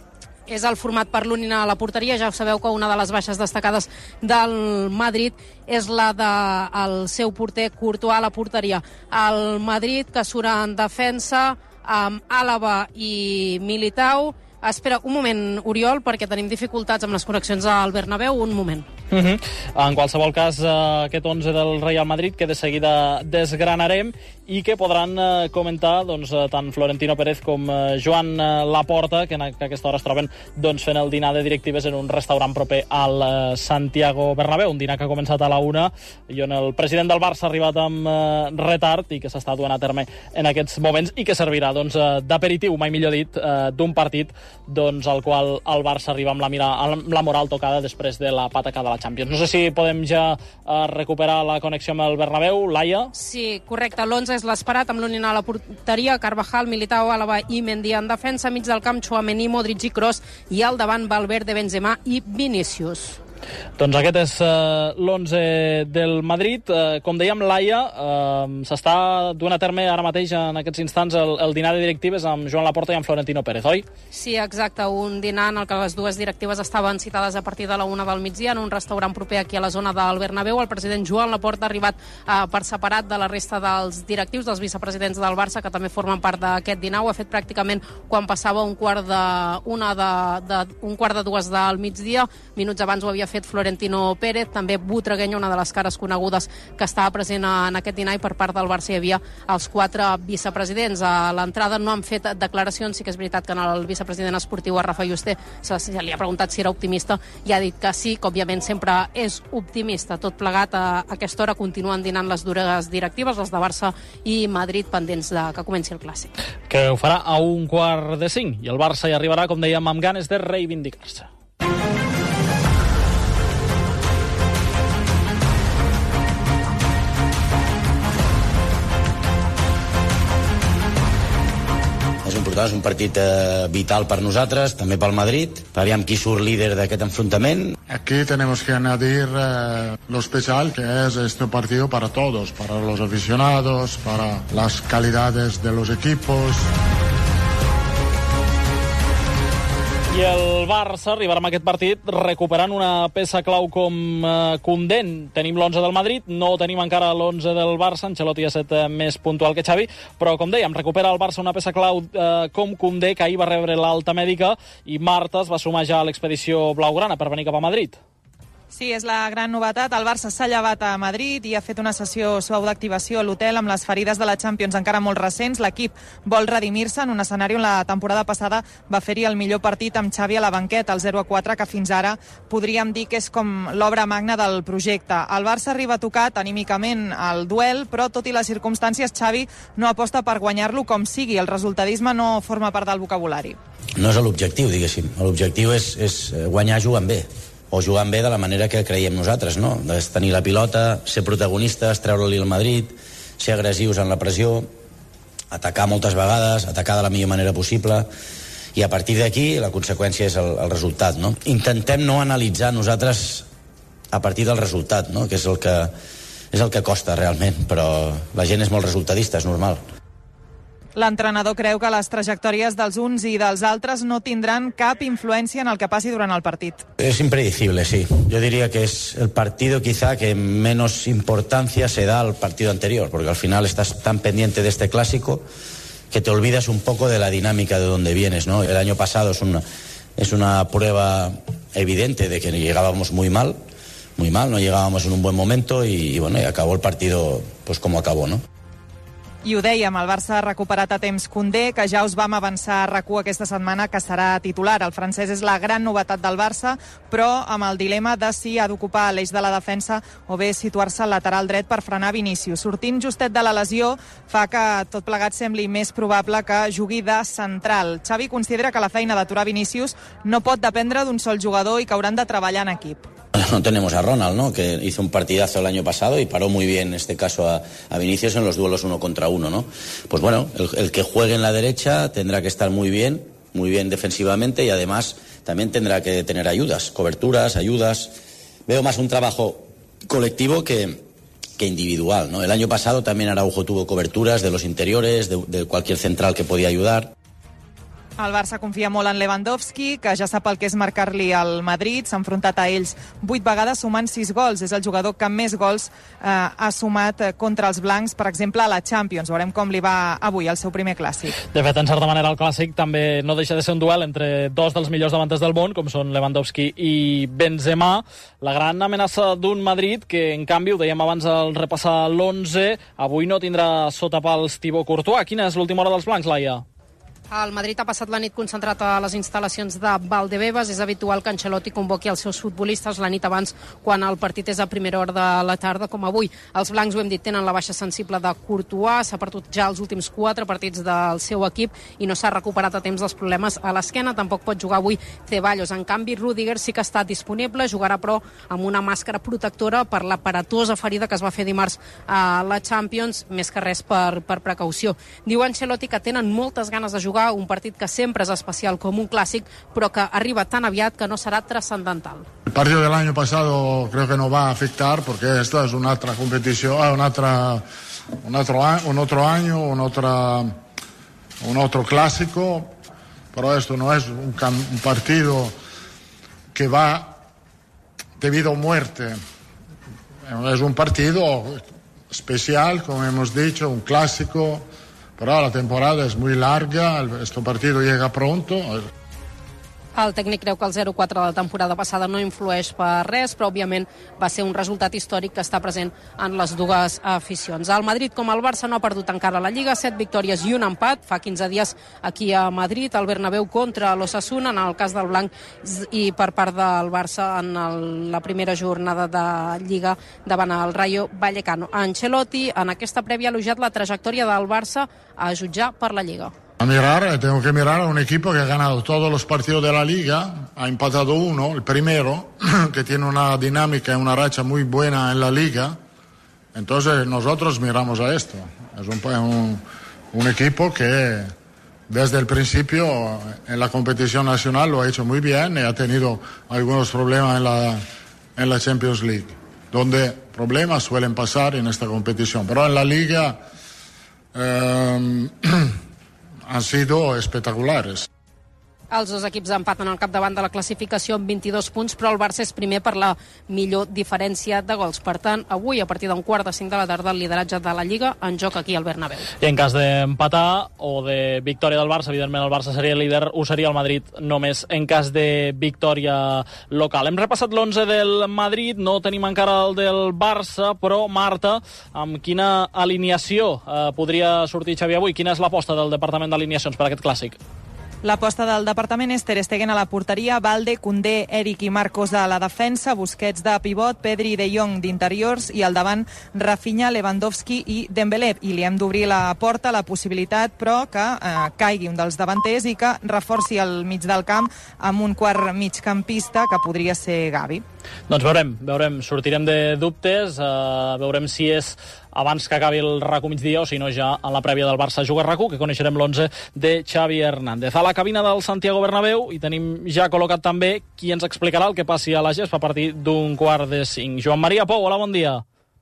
S7: és el format per l'Unina a la porteria. Ja sabeu que una de les baixes destacades del Madrid és la del seu porter Courtois a la porteria. El Madrid, que surt en defensa amb Àlava i Militao. Espera un moment, Oriol, perquè tenim dificultats amb les connexions al Bernabéu. Un moment.
S6: Uh -huh. En qualsevol cas, aquest onze del Real Madrid, que de seguida desgranarem i que podran eh, comentar doncs, tant Florentino Pérez com eh, Joan Laporta, que en aquesta hora es troben doncs, fent el dinar de directives en un restaurant proper al eh, Santiago Bernabéu, un dinar que ha començat a la una i on el president del Barça ha arribat amb eh, retard i que s'està duent a terme en aquests moments i que servirà doncs, eh, d'aperitiu, mai millor dit, eh, d'un partit doncs, al qual el Barça arriba amb la, mira, amb la moral tocada després de la pataca de la Champions. No sé si podem ja uh, recuperar la connexió amb el Bernabéu, Laia.
S7: Sí, correcte. l'onze és l'esperat, amb l'Unina a la porteria, Carvajal, Militao, Àlava i Mendy en defensa, mig del camp, Tchouaméni, Modric i Kroos, i al davant Valverde, Benzema i Vinícius.
S6: Doncs aquest és uh, l'onze del Madrid. Uh, com dèiem, Laia, uh, s'està duent a terme ara mateix, en aquests instants, el, el dinar de directives amb Joan Laporta i amb Florentino Pérez, oi?
S7: Sí, exacte. Un dinar en el que les dues directives estaven citades a partir de la una del migdia en un restaurant proper aquí a la zona del Bernabéu. El president Joan Laporta ha arribat uh, per separat de la resta dels directius, dels vicepresidents del Barça, que també formen part d'aquest dinar. Ho ha fet pràcticament quan passava un quart de, una de, de, un quart de dues del migdia. Minuts abans ho havia fet Florentino Pérez, també Butragueño, una de les cares conegudes que estava present en aquest dinar, i per part del Barça hi havia els quatre vicepresidents. A l'entrada no han fet declaracions. Sí que és veritat que en el vicepresident esportiu, a Rafa Yuste, se, se li ha preguntat si era optimista i ha dit que sí, que òbviament sempre és optimista. Tot plegat, a aquesta hora continuen dinant les dures directives, les de Barça i Madrid, pendents de que comenci el Clàssic.
S6: Que ho farà a un quart de cinc, i el Barça hi arribarà, com dèiem, amb ganes de reivindicar-se.
S9: És un partit eh, vital per nosaltres, també pel Madrid. Aviam qui surt líder d'aquest enfrontament.
S25: Aquí tenemos que añadir eh, lo especial que es este partido para todos, para los aficionados, para las calidades de los equipos.
S6: I el Barça arribarà amb aquest partit recuperant una peça clau com eh, Koundé. Tenim l'onze del Madrid, no tenim encara l'onze del Barça. Ancelotti ha estat eh, més puntual que Xavi, però com dèiem, recupera el Barça una peça clau eh, com Koundé, que ahir va rebre l'alta mèdica, i Marta es va sumar ja a l'expedició blaugrana per venir cap a Madrid.
S10: Sí, és la gran novetat. El Barça s'ha llevat a Madrid i ha fet una sessió suau d'activació a l'hotel amb les ferides de la Champions encara molt recents. L'equip vol redimir-se en un escenari on la temporada passada va fer-hi el millor partit amb Xavi a la banqueta, el zero a quatre, que fins ara podríem dir que és com l'obra magna del projecte. El Barça arriba tocat anímicament al duel, però tot i les circumstàncies, Xavi no aposta per guanyar-lo com sigui. El resultadisme no forma part del vocabulari.
S9: No és l'objectiu, diguéssim. L'objectiu és, és guanyar jugant bé, o jugant bé de la manera que creiem nosaltres, no? És tenir la pilota, ser protagonistes, treure-li el Madrid, ser agressius en la pressió, atacar moltes vegades, atacar de la millor manera possible, i a partir d'aquí la conseqüència és el, el resultat, no? Intentem no analitzar nosaltres a partir del resultat, no? Que és el que, és el que costa realment, però la gent és molt resultadista, és normal.
S10: L'entrenador creu que les trajectòries dels uns i dels altres no tindran cap influència en el que passi durant el partit.
S9: Es impredecible, sí. Yo diría que es el partido quizá que menos importancia se da al partido anterior, porque al final estás tan pendiente de este clásico que te olvidas un poco de la dinámica de donde vienes, ¿no? El año pasado es una, es una prueba evidente de que llegábamos muy mal, muy mal, no llegábamos en un buen momento y, y bueno, y acabó el partido pues como acabó, ¿no?
S10: I ho dèiem, el Barça ha recuperat a temps Koundé, que ja us vam avançar a RAC u aquesta setmana que serà titular. El francès és la gran novetat del Barça, però amb el dilema de si ha d'ocupar l'eix de la defensa o bé situar-se al lateral dret per frenar Vinícius. Sortint justet de la lesió fa que tot plegat sembli més probable que jugui de central. Xavi considera que la feina d'aturar Vinícius no pot dependre d'un sol jugador i que hauran de treballar en equip.
S9: No tenemos a Ronald, ¿no? Que hizo un partidazo el año pasado y paró muy bien en este caso a, a Vinicius en los duelos uno contra uno, ¿no? Pues bueno, el, el que juegue en la derecha tendrá que estar muy bien, muy bien defensivamente, y además también tendrá que tener ayudas, coberturas, ayudas. Veo más un trabajo colectivo que, que individual, ¿no? El año pasado también Araujo tuvo coberturas de los interiores, de, de cualquier central que podía ayudar.
S10: El Barça confia molt en Lewandowski, que ja sap el que és marcar-li al Madrid. S'ha enfrontat a ells vuit vegades sumant sis gols. És el jugador que més gols eh, ha sumat contra els blancs, per exemple, a la Champions. Veurem com li va avui el seu primer clàssic.
S6: De fet, en certa manera, el clàssic també no deixa de ser un duel entre dos dels millors davanters del món, com són Lewandowski i Benzema. La gran amenaça d'un Madrid que, en canvi, ho dèiem abans al repassar l'onze, avui no tindrà sota pals Thibaut Courtois. Quina és l'última hora dels blancs, Laia?
S7: El Madrid ha passat la nit concentrat a les instal·lacions de Valdebebas. És habitual que Ancelotti convoqui els seus futbolistes la nit abans, quan el partit és a primera hora de la tarda, com avui. Els blancs, ho hem dit, tenen la baixa sensible de Courtois. S'ha perdut ja els últims quatre partits del seu equip i no s'ha recuperat a temps dels problemes a l'esquena. Tampoc pot jugar avui Ceballos. En canvi, Rüdiger sí que està disponible. Jugarà, però, amb una màscara protectora per l'aparatosa ferida que es va fer dimarts a la Champions, més que res per, per precaució. Diu Ancelotti que tenen moltes ganes de jugar un partit que sempre és especial com un clàssic, però que arriba tan aviat que no serà trascendental.
S25: El partido del año pasado creo que no va a afectar porque esta es una otra competición, un otro, un otro, un otro año, un otro, un otro clásico, pero esto no es un, un partido que va debido a muerte. Es un partido especial, como hemos dicho, un clásico. Pero la temporada es muy larga, este partido llega pronto.
S7: El tècnic creu que el zero quatre de la temporada passada no influeix per res, però òbviament va ser un resultat històric que està present en les dues aficions. El Madrid, com el Barça, no ha perdut encara la Lliga, set victòries i un empat. Fa quinze dies aquí a Madrid, al Bernabéu contra l'Osasuna, en el cas del blanc, i per part del Barça en el, la primera jornada de Lliga davant el Rayo Vallecano. Ancelotti, en aquesta prèvia, ha elogiat la trajectòria del Barça a jutjar per la Lliga.
S25: A mirar, tengo que mirar a un equipo que ha ganado todos los partidos de la Liga, ha empatado uno, el primero, que tiene una dinámica y una racha muy buena en la Liga. Entonces nosotros miramos a esto. Es un, un, un equipo que desde el principio en la competición nacional lo ha hecho muy bien y ha tenido algunos problemas en la, en la Champions League, donde problemas suelen pasar en esta competición. Pero en la Liga Eh, han sido espectaculares.
S7: Els dos equips empaten al capdavant de la classificació amb vint-i-dos punts, però el Barça és primer per la millor diferència de gols. Per tant, avui, a partir d'un quart de cinc de la tarda, el lideratge de la Lliga en joc aquí al Bernabéu.
S6: I en cas d'empatar o de victòria del Barça, evidentment el Barça seria líder, ho seria el Madrid només en cas de victòria local. Hem repassat l'onze del Madrid, no tenim encara el del Barça, però Marta, amb quina alineació eh, podria sortir Xavi avui? Quina és l'aposta del Departament d'Alineacions per aquest clàssic?
S10: L'aposta del departament és Ter Stegen a la porteria, Valde, Koundé, Eric i Marcos a la defensa, Busquets de pivot, Pedri i De Jong d'interiors i al davant Rafinha, Lewandowski i Dembélé. I li hem d'obrir la porta, la possibilitat, però que eh, caigui un dels davanters i que reforci el mig del camp amb un quart migcampista que podria ser Gavi.
S6: Doncs veurem, veurem, sortirem de dubtes, eh, veurem si és abans que acabi el RAC migdia o si no ja en la prèvia del Barça Juga RAC, que coneixerem l'onze de Xavi Hernández. A la cabina del Santiago Bernabéu i tenim ja col·locat també qui ens explicarà el que passi a la gespa a partir d'un quart de cinc. Joan Maria Pou, hola, bon dia.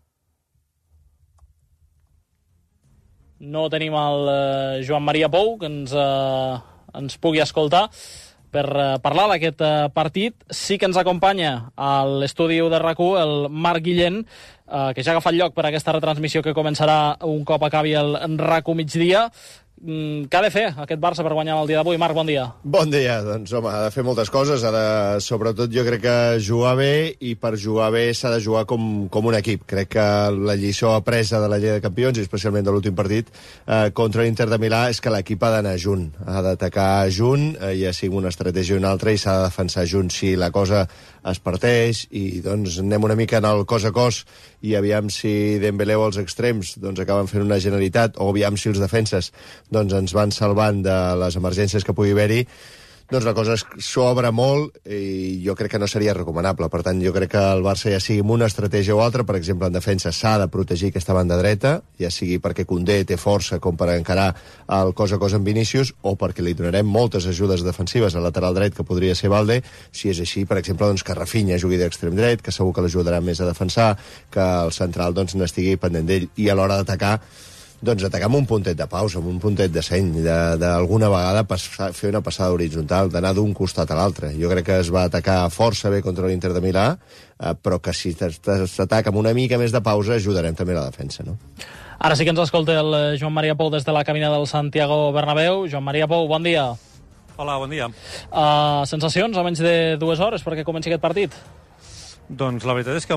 S6: No tenim el eh, Joan Maria Pou que ens, eh, ens pugui escoltar per uh, parlar d'aquest uh, partit. Sí que ens acompanya a l'estudi de RAC1 el Marc Guillén, uh, que ja ha agafat lloc per aquesta retransmissió que començarà un cop acabi el RAC1 migdia. Mm, què ha de fer aquest Barça per guanyar el dia d'avui? Marc, bon dia.
S12: Bon dia. Doncs, home, ha de fer moltes coses. Ha de, sobretot, jo crec que jugar bé, i per jugar bé s'ha de jugar com, com un equip. Crec que la lliçó apresa de la Lliga de Campions, i especialment de l'últim partit, eh, contra l'Inter de Milà, és que l'equip ha d'anar junt. Ha d'atacar junt, eh, ja sigui una estratègia o una altra, i s'ha de defensar junt. Si la cosa es parteix, i doncs anem una mica en el cos a cos, i aviam si Dembélé o els extrems doncs acaben fent una generalitat, o aviam si els defenses doncs ens van salvant de les emergències que pugui haver-hi, doncs la cosa s'obre molt i jo crec que no seria recomanable. Per tant, jo crec que el Barça, ja sigui amb una estratègia o altra, per exemple, en defensa s'ha de protegir aquesta banda dreta, ja sigui perquè Koundé té força com per encarar el cos a cos amb Vinícius, o perquè li donarem moltes ajudes defensives al lateral dret, que podria ser Valde. Si és així, per exemple, doncs que Rafinha jugui d'extrem dret, que segur que l'ajudarà més a defensar, que el central doncs n'estigui pendent d'ell, i a l'hora d'atacar doncs atacar amb un puntet de pausa, amb un puntet de seny, d'alguna vegada passar, fer una passada horitzontal, d'anar d'un costat a l'altre. Jo crec que es va atacar força bé contra l'Inter de Milà, eh, però que si s'ataca amb una mica més de pausa ajudarem també la defensa, no?
S6: Ara sí que ens escolta el Joan Maria Pou des de la cabina del Santiago Bernabéu. Joan Maria Pou, bon dia.
S13: Hola, bon dia.
S6: Uh, sensacions a menys de dues hores perquè comenci aquest partit?
S13: Doncs la veritat és que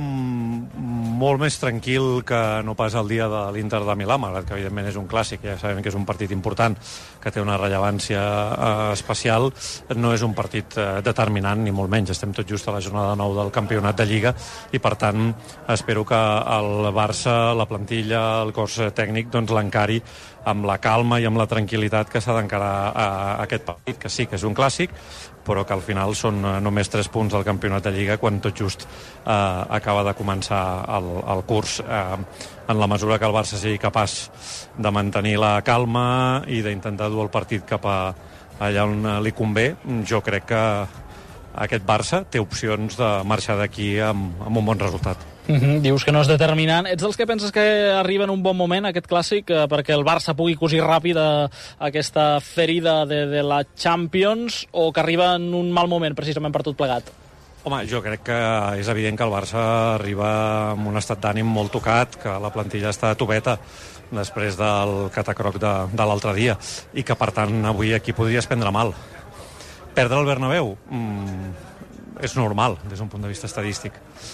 S13: molt més tranquil que no pas el dia de l'Inter de Milà, malgrat que evidentment és un clàssic, ja sabem que és un partit important, que té una rellevància eh, especial. No és un partit eh, determinant, ni molt menys. Estem tot just a la jornada nou del campionat de Lliga i, per tant, espero que el Barça, la plantilla, el cos tècnic, doncs l'encari amb la calma i amb la tranquil·litat que s'ha d'encarar a aquest partit, que sí que és un clàssic, però que al final són només tres punts del campionat de Lliga quan tot just eh, acaba de començar el, el curs. Eh, en la mesura que el Barça sigui capaç de mantenir la calma i d'intentar dur el partit cap a allà on li convé, jo crec que aquest Barça té opcions de marxar d'aquí amb, amb un bon resultat.
S6: Uh-huh. Dius que no és determinant. Ets dels que penses que arriba en un bon moment aquest clàssic eh, perquè el Barça pugui cosir ràpid a aquesta ferida de, de la Champions, o que arriba en un mal moment precisament per tot plegat?
S13: Home, jo crec que és evident que el Barça arriba amb un estat d'ànim molt tocat, que la plantilla està tubeta després del catacroc de, de l'altre dia, i que per tant avui aquí podries prendre mal. Perdre el Bernabéu mm, és normal des d'un punt de vista estadístic.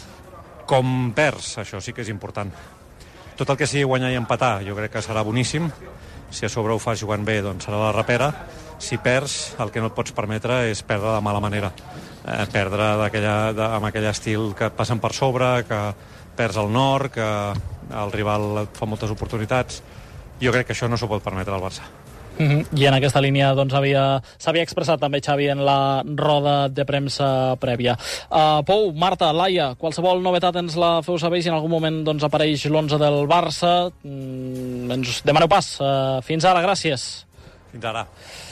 S13: Com perds, això sí que és important. Tot el que sigui guanyar i empatar jo crec que serà boníssim. Si a sobre ho fas jugant bé, doncs serà la repera. Si perds, el que no et pots permetre és perdre de mala manera. Eh, perdre de, amb aquell estil que et passen per sobre, que perds el nord, que el rival et fa moltes oportunitats. Jo crec que això no s'ho pot permetre al Barça.
S6: Uh-huh. I en aquesta línia doncs, havia, s'havia expressat també Xavi en la roda de premsa prèvia. Uh, Pou, Marta, Laia, qualsevol novetat ens la feu saber, si en algun moment doncs, apareix l'onze del Barça. Mm, ens demaneu pas. Uh, fins ara, gràcies.
S13: Fins ara.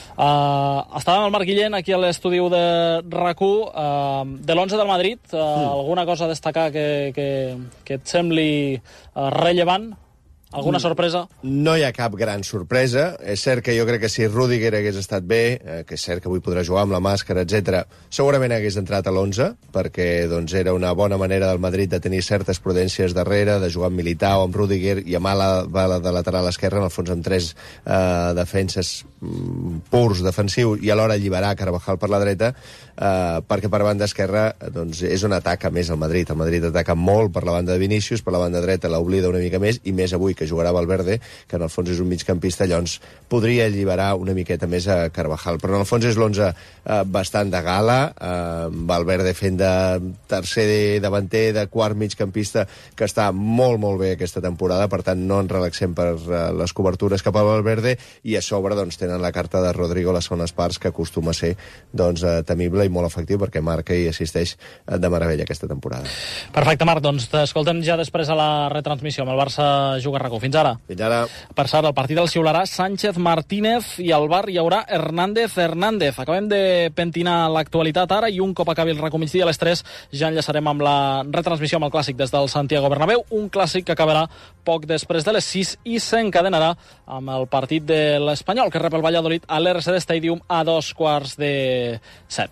S6: Uh, estàvem al Marc Guillén aquí a l'estudi de RAC1 uh, de l'onze del Madrid. Uh, mm. Alguna cosa a destacar que, que, que et sembli uh, rellevant? Alguna sorpresa?
S12: No hi ha cap gran sorpresa. És cert que jo crec que si Rüdiger hagués estat bé, eh, que és cert que avui podrà jugar amb la màscara, etcètera, segurament hagués entrat a l'onze, perquè doncs, era una bona manera del Madrid de tenir certes prudències darrere, de jugar amb Militao, amb Rüdiger i amb ala de lateral esquerra, en el fons amb tres eh, defenses mm, purs defensius, i alhora alliberar Carvajal per la dreta, eh, perquè per banda esquerra doncs, és on ataca més el Madrid. El Madrid ataca molt per la banda de Vinícius, per la banda dreta l'oblida una mica més, i més avui que jugarà Valverde, que en el fons és un migcampista, llavors podria alliberar una miqueta més a Carvajal. Però en el fons és l'onze eh, bastant de gala, eh, Valverde fent de tercer davanter, de quart migcampista, que està molt, molt bé aquesta temporada, per tant no ens relaxem per eh, les cobertures cap a Valverde, i a sobre doncs, tenen la carta de Rodrigo a les segones parts, que acostuma a ser doncs, eh, temible i molt efectiu, perquè marca i assisteix eh, de meravella aquesta temporada.
S6: Perfecte, Marc, doncs t'escoltem ja després a la retransmissió amb el Barça Juga RAC u. Fins ara.
S12: Fins ara.
S6: Per cert, el partit el xiularà Sánchez Martínez i al bar hi haurà Hernández Hernández. Acabem de pentinar l'actualitat ara i un cop acabi el RAC u migdia a les tres ja enllaçarem amb la retransmissió amb el clàssic des del Santiago Bernabéu, un clàssic que acabarà poc després de les sis i s'encadenarà amb el partit de l'Espanyol, que rep el Valladolid a l'R C D Stadium a dos quarts de set.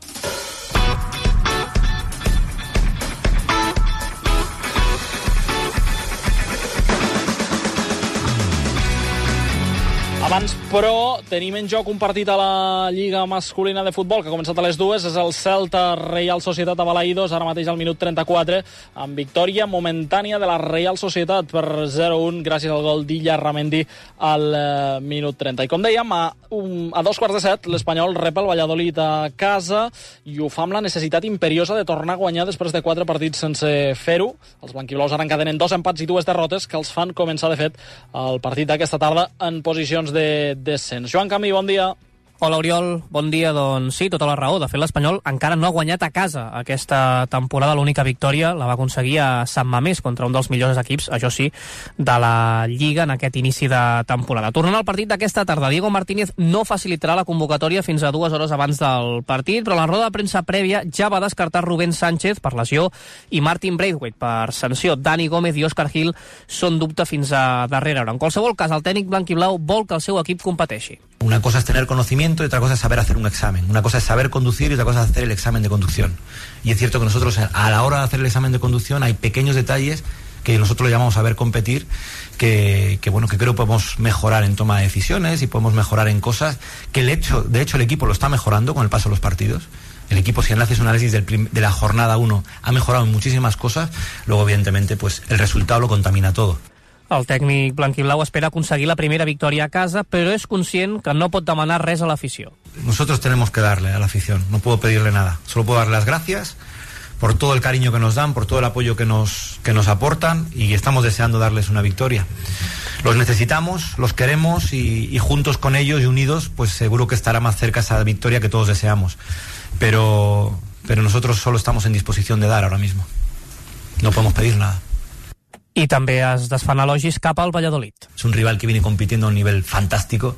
S6: Abans, però, tenim en joc un partit a la Lliga masculina de futbol que ha començat a les dues. És el Celta Reial Societat a Balaïdos, ara mateix al minut trenta-quatre, amb victòria momentània de la Reial Societat per zero a un gràcies al gol d'Illa Ramendi al eh, minut trenta. I com dèiem, a, un, a dos quarts de set l'Espanyol rep el Valladolid a casa i ho fa amb la necessitat imperiosa de tornar a guanyar després de quatre partits sense fer-ho. Els blanquiblaus ara encadenen dos empats i dues derrotes que els fan començar, de fet, el partit d'aquesta tarda en posicions de descens. Joan Camí, bon dia.
S14: Hola, Oriol. Bon dia. Doncs sí, tota la raó. De fet, l'Espanyol encara no ha guanyat a casa aquesta temporada. L'única victòria la va aconseguir a Sant Mamés contra un dels millors equips, això sí, de la Lliga en aquest inici de temporada. Tornant al partit d'aquesta tarda, Diego Martínez no facilitarà la convocatòria fins a dues hores abans del partit, però la roda de premsa prèvia ja va descartar Rubén Sánchez per lesió i Martin Braithwaite per sanció. Dani Gómez i Òscar Gil són dubte fins a darrera hora. En qualsevol cas, el tècnic blanquiblau vol que el seu equip competeixi.
S15: Una cosa es tener conocimiento y otra cosa es saber hacer un examen. Una cosa es saber conducir y otra cosa es hacer el examen de conducción. Y es cierto que nosotros a la hora de hacer el examen de conducción hay pequeños detalles que nosotros lo llamamos saber competir, que, que bueno, que creo que podemos mejorar en toma de decisiones y podemos mejorar en cosas que el hecho, de hecho el equipo lo está mejorando con el paso de los partidos. El equipo, si haces un análisis del prim, de la jornada uno, ha mejorado en muchísimas cosas. Luego, evidentemente, pues el resultado lo contamina todo.
S14: El tècnic blanquiblau espera aconseguir la primera victòria a casa, però és conscient que no pot demanar res a l'afició.
S15: Nosotros tenemos que darle a la afición, no puedo pedirle nada. Solo puedo darle las gracias por todo el cariño que nos dan, por todo el apoyo que nos, que nos aportan, y estamos deseando darles una victoria. Los necesitamos, los queremos, y, y juntos con ellos y unidos, pues seguro que estará más cerca esa victoria que todos deseamos. Pero, pero nosotros solo estamos en disposición de dar ahora mismo. No podemos pedir nada.
S14: I també es desfan elogis cap al Valladolid.
S15: Es un rival que viene compitiendo a un nivel fantástico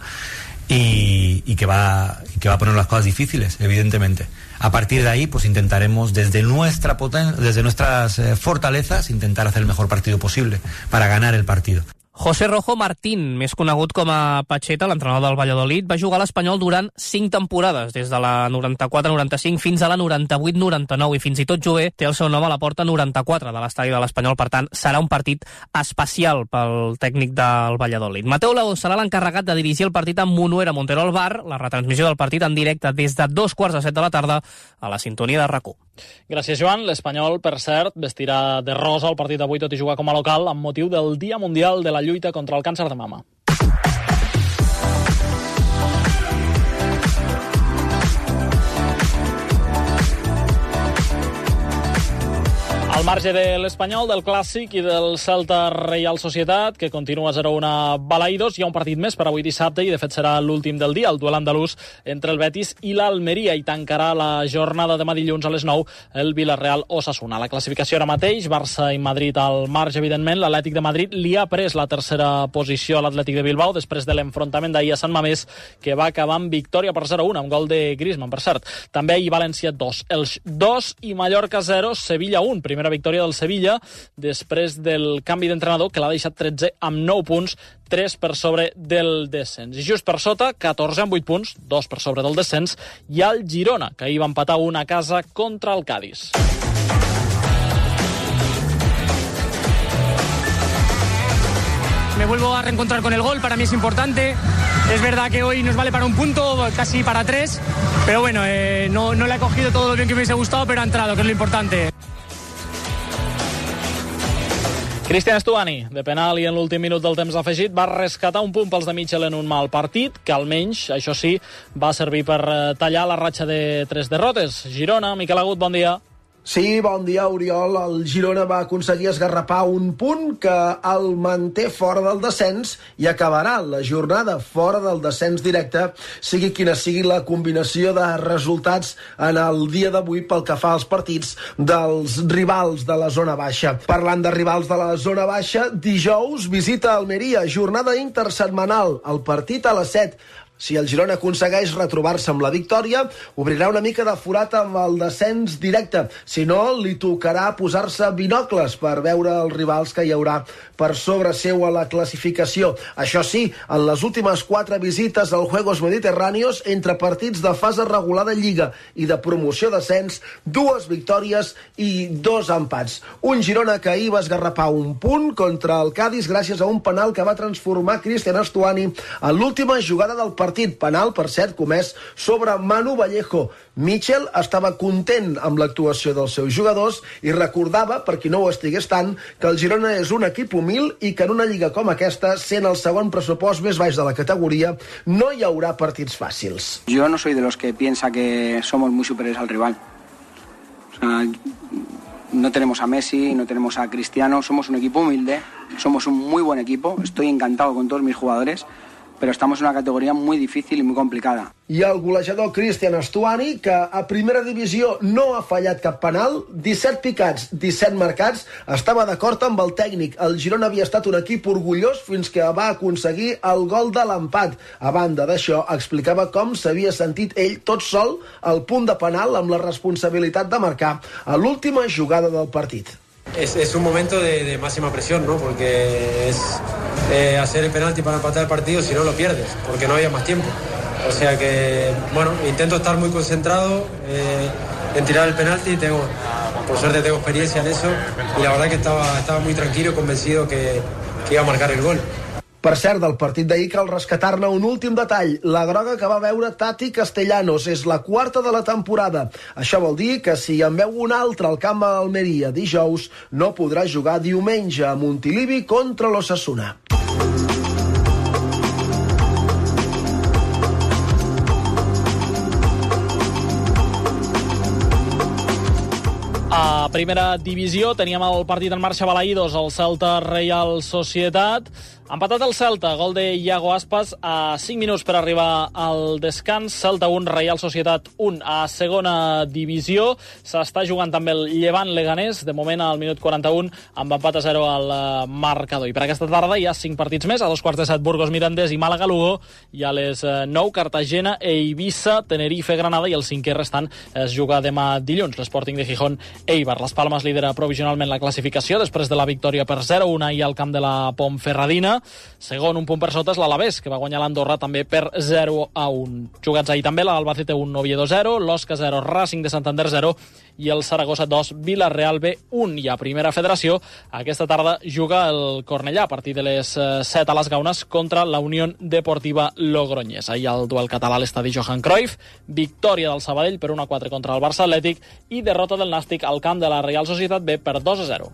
S15: y, y, que va, y que va a poner las cosas difíciles, evidentemente. A partir de ahí, pues intentaremos desde, nuestra poten- desde nuestras eh, fortalezas intentar hacer el mejor partido posible para ganar el partido.
S14: José Rojo Martín, més conegut com a Pacheta, l'entrenador del Valladolid, va jugar a l'Espanyol durant cinc temporades, des de la noranta-quatre noranta-cinc fins a la noranta-vuit noranta-nou, i fins i tot Jover té el seu nom a la porta noranta-quatre de l'estadi de l'Espanyol. Per tant, serà un partit especial pel tècnic del Valladolid. Mateu Laó serà l'encarregat de dirigir el partit amb Munuera Montero al bar, la retransmissió del partit en directe des de dos quarts de set de la tarda a la sintonia de RAC u.
S6: Gràcies, Joan. L'Espanyol, per cert, vestirà de rosa el partit d'avui, tot i jugar com a local, amb motiu del Dia Mundial de la lluita contra el càncer de mama. Al marge de l'Espanyol, del Clàssic i del Celta Reial Societat, que continua zero a un a Balaïdos, hi ha un partit més per avui dissabte i de fet serà l'últim del dia, el duel andalús entre el Betis i l'Almeria, i tancarà la jornada demà dilluns a les nou el Villarreal Osasuna. La classificació ara mateix, Barça i Madrid al marge, evidentment. L'Atlètic de Madrid li ha pres la tercera posició a l'Atlètic de Bilbao després de l'enfrontament d'ahir a Sant Mamés, que va acabar amb victòria per zero a un, amb gol de Griezmann, per cert. També ahir València dos, Elx dos i Mallorca zero, Sevilla un, primera victòria victòria del Sevilla després del canvi d'entrenador que l'ha deixat tretze amb nou punts, tres per sobre del descens. I just per sota, catorze amb vuit punts, dos per sobre del descens, hi ha el Girona, que ahir va empatar una a casa contra el Cádiz.
S16: Me vuelvo a reencontrar con el gol, para mí es importante. Es verdad que hoy nos vale para un punto, casi para tres, pero bueno, eh, no, no le he cogido todo lo bien que me hubiese gustado, pero ha entrado, que es lo importante.
S6: Cristian Stuani, de penal i en l'últim minut del temps afegit, va rescatar un punt pels de Mitchell en un mal partit, que almenys, això sí, va servir per tallar la ratxa de tres derrotes. Girona, Miquel Agut, bon dia.
S17: Sí, bon dia, Oriol. El Girona va aconseguir esgarrapar un punt que el manté fora del descens i acabarà la jornada fora del descens directe, sigui quina sigui la combinació de resultats en el dia d'avui pel que fa als partits dels rivals de la zona baixa. Parlant de rivals de la zona baixa, dijous visita Almeria, jornada intersetmanal, el partit a les set. Si el Girona aconsegueix retrobar-se amb la victòria, obrirà una mica de forat amb el descens directe. Si no, li tocarà posar-se binocles per veure els rivals que hi haurà per sobre seu a la classificació. Això sí, en les últimes quatre visites als Juegos Mediterráneos, entre partits de fase regular de Lliga i de promoció-descens, dues victòries i dos empats. Un Girona que ahir va esgarrapar un punt contra el Cádiz gràcies a un penal que va transformar Cristian Stuani en l'última jugada del partit. Partit penal, per cert, comès sobre Manu Vallejo. Mitchell estava content amb l'actuació dels seus jugadors i recordava, per qui no ho estigués tant, que el Girona és un equip humil i que en una lliga com aquesta, sent el segon pressupost més baix de la categoria, no hi haurà partits fàcils.
S18: Yo no soy de los que piensa que somos muy superiores al rival. O sea, no tenemos a Messi, no tenemos a Cristiano, somos un equipo humilde, somos un muy buen equipo, estoy encantado con todos mis jugadores, però estamos en una categoria muy difícil i muy complicada.
S17: I el golejador Cristian Stuani, que a primera divisió no ha fallat cap penal, disset picats, disset marcats, estava d'acord amb el tècnic. El Girona havia estat un equip orgullós fins que va aconseguir el gol de l'empat. A banda d'això, explicava com s'havia sentit ell tot sol al punt de penal amb la responsabilitat de marcar a l'última jugada del partit.
S19: Es, es un momento de, de máxima presión, ¿no? Porque es eh, hacer el penalti para empatar el partido, si no lo pierdes, porque no había más tiempo. O sea que, bueno, intento estar muy concentrado eh, en tirar el penalti. Tengo, por suerte tengo experiencia en eso y la verdad que estaba, estaba muy tranquilo, convencido que, que iba a marcar el gol.
S17: Per cert, del partit d'ahir cal rescatar-ne un últim detall. La groga que va veure Tati Castellanos és la quarta de la temporada. Això vol dir que si en veu un altre al camp a Almeria dijous, no podrà jugar diumenge a Montilivi contra l'Osasuna.
S6: A primera divisió teníem el partit en marxa a Balaïdos, el Celta Reial Societat. Empatat el Celta, gol de Iago Aspas a cinc minuts per arribar al descans. Celta un, Reial Societat un. A segona divisió s'està jugant també el Llevant Leganés, de moment al minut quaranta-un, amb empat a zero al marcador. I per aquesta tarda hi ha cinc partits més, a dos quarts de set Burgos Mirandés i Màlaga Lugo, i a les nou Cartagena, Eivissa, Tenerife, Granada, i el cinquè restant es juga demà dilluns, l'Sporting de Gijón, Eibar. Las Palmas lidera provisionalment la classificació després de la victòria per zero a un ahir al camp de la Ponferradina. Segon, un punt per sota, és l'Alavés, que va guanyar l'Andorra també per zero a un. Jugats ahir també l'Albacete un, Oviedo zero, l'Osca zero, Racing de Santander zero i el Saragossa dos, Villarreal B un. I a Primera Federació, aquesta tarda juga el Cornellà a partir de les set a les Gaunes contra la Unió Deportiva Logroñés. Ahir el duel català a l'estadi Johan Cruyff, victòria del Sabadell per un a quatre contra el Barça Atlètic i derrota del Nàstic al camp de la Real Societat B per dos a zero.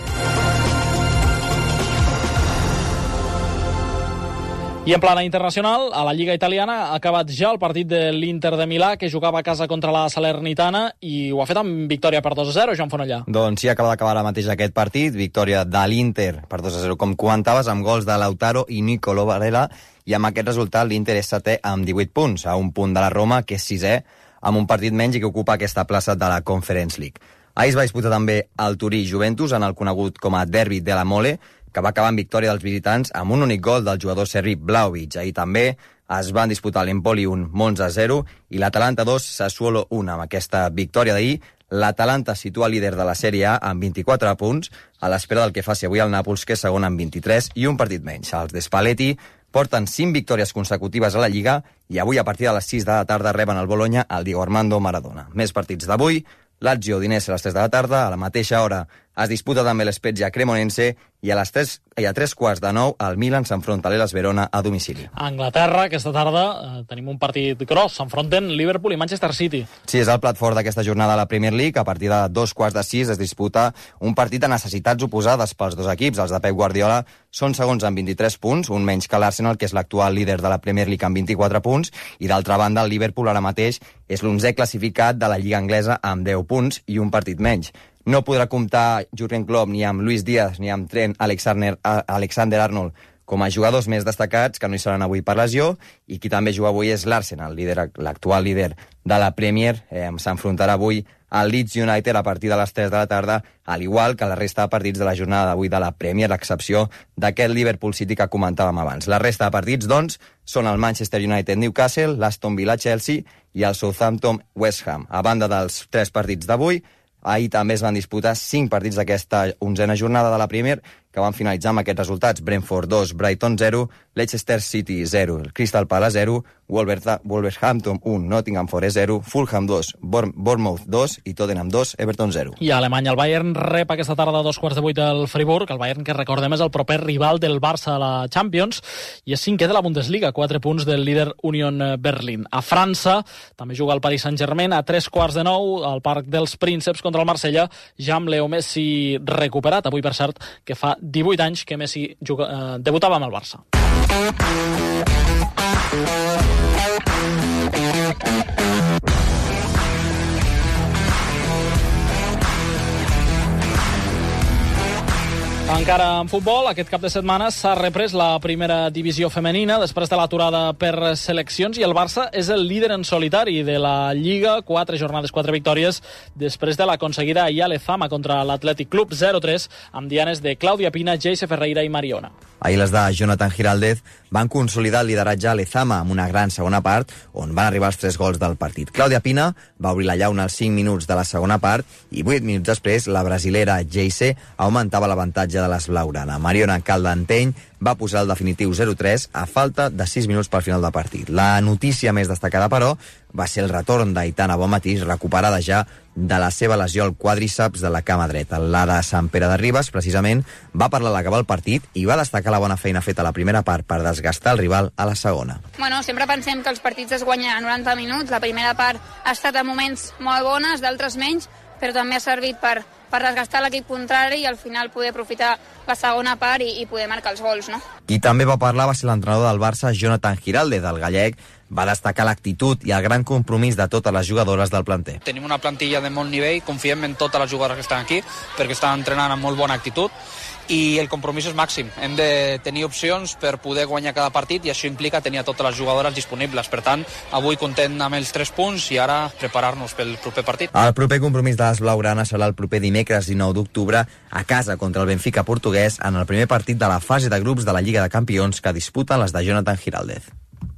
S6: I en plana internacional, a la Lliga Italiana ha acabat ja el partit de l'Inter de Milà, que jugava a casa contra la Salernitana, i ho ha fet amb victòria per dos a zero, Joan Fonellà.
S20: Doncs sí, acaba d'acabar ara mateix aquest partit, victòria de l'Inter per dos a zero, com comentaves, amb gols de Lautaro i Nicolo Varela, i amb aquest resultat l'Inter és setè amb divuit punts, a un punt de la Roma, que és sisè, amb un partit menys i que ocupa aquesta plaça de la Conference League. Ahir es va disputar també el Turí-Juventus en el conegut com a Derbi de la Mole, que va acabar en victòria dels visitants amb un únic gol del jugador serbi Vlahovic. Ahir també es van disputar l'Empoli un, Monza zero i l'Atalanta dos, Sassuolo un. Amb aquesta victòria d'ahir, L'Atalanta situa líder de la Sèrie A amb vint-i-quatre punts, a l'espera del que faci avui el Nàpols, que és segon amb vint-i-tres i un partit menys. Els de Spalletti porten cinc victòries consecutives a la Lliga i avui a partir de les sis de la tarda reben el Bologna al Diego Armando Maradona. Més partits d'avui: Lazio Udinese a les tres de la tarda, a la mateixa hora es disputa també l'Spezia Cremonense i a les tres i a tres quarts de nou el Milan s'enfronta a l'Hellas Verona a domicili.
S6: A Anglaterra, aquesta tarda, eh, tenim un partit gros. S'enfronten Liverpool i Manchester City.
S20: Sí, és el plat fort d'aquesta jornada a la Premier League. A partir de dos quarts de sis es disputa un partit de necessitats oposades pels dos equips. Els de Pep Guardiola són segons amb vint-i-tres punts, un menys que l'Arsenal, que és l'actual líder de la Premier League amb vint-i-quatre punts, i d'altra banda el Liverpool ara mateix és l'onzè classificat de la Lliga Anglesa amb deu punts i un partit menys. No podrà comptar Jurgen Klopp ni amb Luis Díaz ni amb Trent Alexander-Arnold com a jugadors més destacats, que no hi seran avui per lesió, i qui també juga avui és l'Arsenal, l'actual líder de la Premier. Eh, s'enfrontarà avui al Leeds United a partir de les tres de la tarda, al igual que la resta de partits de la jornada d'avui de la Premier, a excepció d'aquest Liverpool City que comentàvem abans. La resta de partits, doncs, són el Manchester United Newcastle, l'Aston Villa Chelsea i el Southampton West Ham. A banda dels tres partits d'avui, ahir també es van disputar cinc partits d'aquesta onzena jornada de la Premier, que van finalitzar amb aquests resultats: Brentford dos, Brighton zero, Leicester City zero, Crystal Palace zero, Wolverhampton un, Nottingham Forest zero, Fulham dos, Bournemouth dos i Tottenham dos, Everton zero.
S6: I a Alemanya el Bayern rep aquesta tarda a dos quarts de vuit del Friburg, el Bayern que recordem és el proper rival del Barça a la Champions i és cinquè de la Bundesliga, quatre punts del líder Union Berlin. A França també juga el Paris Saint-Germain a tres quarts de nou al Parc dels Prínceps contra el Marsella, ja amb Leo Messi recuperat, avui per cert que fa divuit anys que Messi juga, eh, debutava amb el Barça. Encara en futbol, aquest cap de setmana s'ha reprès la primera divisió femenina després de l'aturada per seleccions i el Barça és el líder en solitari de la Lliga, quatre jornades, quatre victòries després de l'aconseguida ahir a Lezama contra l'Atlètic Club, zero tres, amb dianes de Clàudia Pina, Geise Ferreira i Mariona.
S20: Ahir les de Jonathan Giraldez van consolidar el lideratge a Lezama amb una gran segona part on van arribar els tres gols del partit. Clàudia Pina va obrir la llauna als cinc minuts de la segona part i vuit minuts després la brasilera Geise augmentava l'avantatge de les blaugrana. Mariona Caldenteny va posar el definitiu zero tres a falta de sis minuts pel final del partit. La notícia més destacada, però, va ser el retorn d'Aitana Bonmatís, recuperada ja de la seva lesió al quadríceps de la cama dreta. La de Sant Pere de Ribes, precisament, va parlar a l'acabar el partit i va destacar la bona feina feta a la primera part per desgastar el rival a la segona.
S1: Bueno, sempre pensem que els partits es guanyen a noranta minuts. La primera part ha estat a moments molt bones, d'altres menys, però també ha servit per, per desgastar l'equip contrari i al final poder aprofitar la segona part i, i poder marcar els gols, no?
S20: Qui també va parlar va ser l'entrenador del Barça, Jonathan Giraldez. El gallec va destacar l'actitud i el gran compromís de totes les jugadores del planter.
S8: Tenim una plantilla de molt nivell, confiem en totes les jugadores que estan aquí perquè estan entrenant amb molt bona actitud i el compromís és màxim. Hem de tenir opcions per poder guanyar cada partit i això implica tenir a totes les jugadores disponibles. Per tant, avui content amb els tres punts i ara preparar-nos pel proper partit.
S20: El proper compromís de les blaugranes serà el proper dimecres dinou d'octubre a casa contra el Benfica portuguès en el primer partit de la fase de grups de la Lliga de Campions que disputen les de Jonathan Giraldez.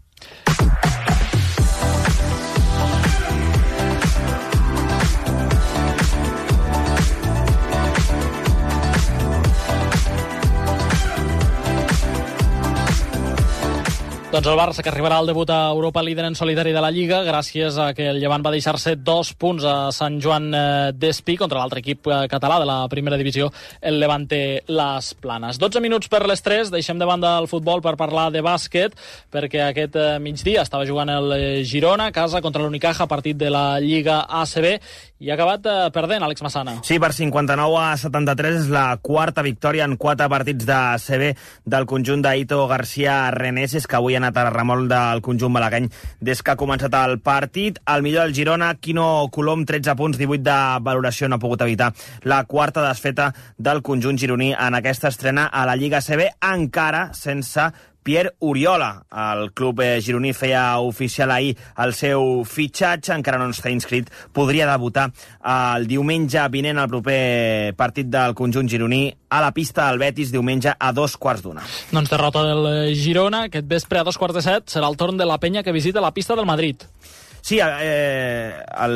S6: Doncs el Barça, que arribarà al debut a Europa líder en solitari de la Lliga, gràcies a que el Llevant va deixar-se dos punts a Sant Joan d'Espí contra l'altre equip català de la primera divisió, el Levante Las Planes. dotze minuts per les tres, deixem de banda el futbol per parlar de bàsquet, perquè aquest migdia estava jugant el Girona a casa contra l'Unicaja, partit de la Lliga A C B, i ha acabat perdent, Àlex Massana.
S22: Sí, per cinquanta-nou a setanta-tres és la quarta victòria en quatre partits de A C B del conjunt d'Aito García Reneses, que avui ha anat a la remolc del conjunt malagueny des que ha començat el partit. El millor del Girona, Quino Colom, tretze punts, divuit de valoració, no ha pogut evitar la quarta desfeta del conjunt gironí en aquesta estrena a la Lliga A C B, encara sense Pierre Oriola. El club gironí feia oficial ahir el seu fitxatge, encara no està inscrit, podria debutar el diumenge vinent al proper partit del conjunt gironí a la pista del Betis, diumenge a dos quarts d'una.
S6: Doncs derrota del Girona, aquest vespre a dos quarts de set serà el torn de la penya que visita la pista del Madrid.
S22: Sí, eh,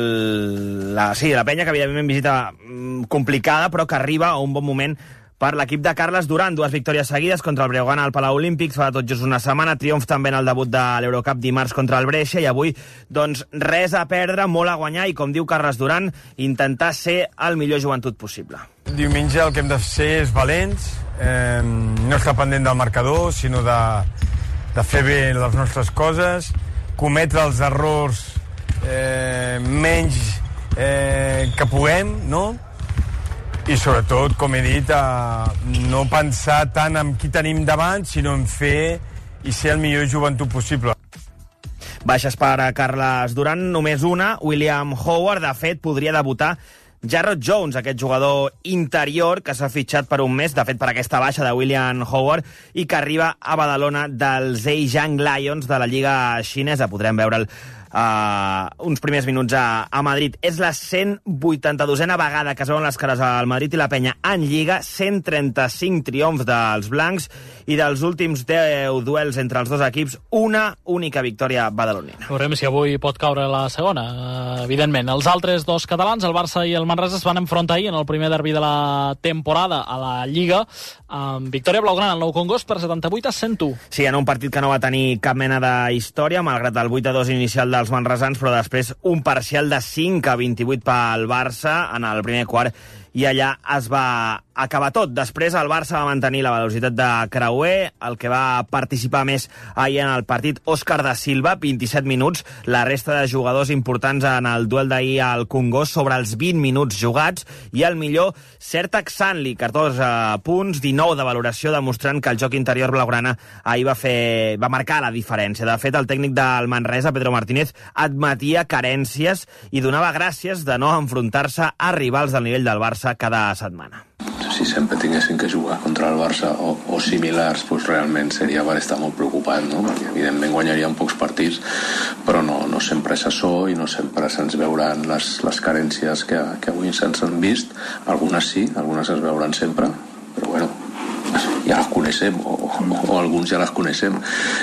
S22: el, la, sí, la penya, que evidentment visita mm, complicada, però que arriba a un bon moment per l'equip de Carles Duran. Dues victòries seguides contra el Breogán al Palau Olímpic, fa tot just una setmana, triomf també en el debut de l'Eurocup dimarts contra el Brescia, i avui, doncs, res a perdre, molt a guanyar, i com diu Carles Duran, intentar ser el millor joventut possible.
S5: Diumenge el que hem de ser és valents, eh, no estar pendent del marcador, sinó de, de fer bé les nostres coses, cometre els errors eh, menys eh, que puguem, no? I sobretot, com he dit, eh, no pensar tant en qui tenim davant, sinó en fer i ser el millor joventut possible.
S22: Baixes per a Carles Duran, només una, William Howard. De fet, podria debutar Jarrod Jones, aquest jugador interior que s'ha fitxat per un mes, de fet per aquesta baixa de William Howard, i que arriba a Badalona dels Zhejiang Lions de la Lliga xinesa. Podrem veure'l Uh, uns primers minuts a, a Madrid. És la cent vuitanta-dosena vegada que es veuen les cares al Madrid i la penya en Lliga, cent trenta-cinc triomfs dels blancs, i dels últims deu duels entre els dos equips, una única victòria badalonina.
S6: Veurem si avui pot caure la segona, uh, evidentment. Els altres dos catalans, el Barça i el Manresa, es van enfrontar ahir en el primer derbi de la temporada a la Lliga, amb victòria blaugrana al Nou Congost per setanta-vuit a cent u.
S22: Sí, en un partit que no va tenir cap mena de història, malgrat el vuit a dos inicial del els manresans, però després un parcial de cinc a vint-i-vuit pel Barça en el primer quart, i allà es va acabar tot. Després el Barça va mantenir la velocitat de creuer, el que va participar més ahir en el partit, Òscar da Silva, vint-i-set minuts, la resta de jugadors importants en el duel d'ahir al Congost sobre els vint minuts jugats, i el millor, Sertac Sanli, catorze punts, dinou de valoració, demostrant que el joc interior blaugrana ahir va fer, va marcar la diferència. De fet, el tècnic del Manresa, Pedro Martínez, admetia carències i donava gràcies de no enfrontar-se a rivals del nivell del Barça cada setmana.
S11: Si sempre tinguessin que jugar contra el Barça o, o similars, doncs realment seria per estar molt preocupat, no? Perquè evidentment guanyaríem pocs partits, però no, no sempre és açò i no sempre se'ns veuran les, les carències que, que avui se'ns han vist. Algunes sí, algunes es veuran sempre, però bueno, ja les coneixem, o, o, o alguns ja les coneixem.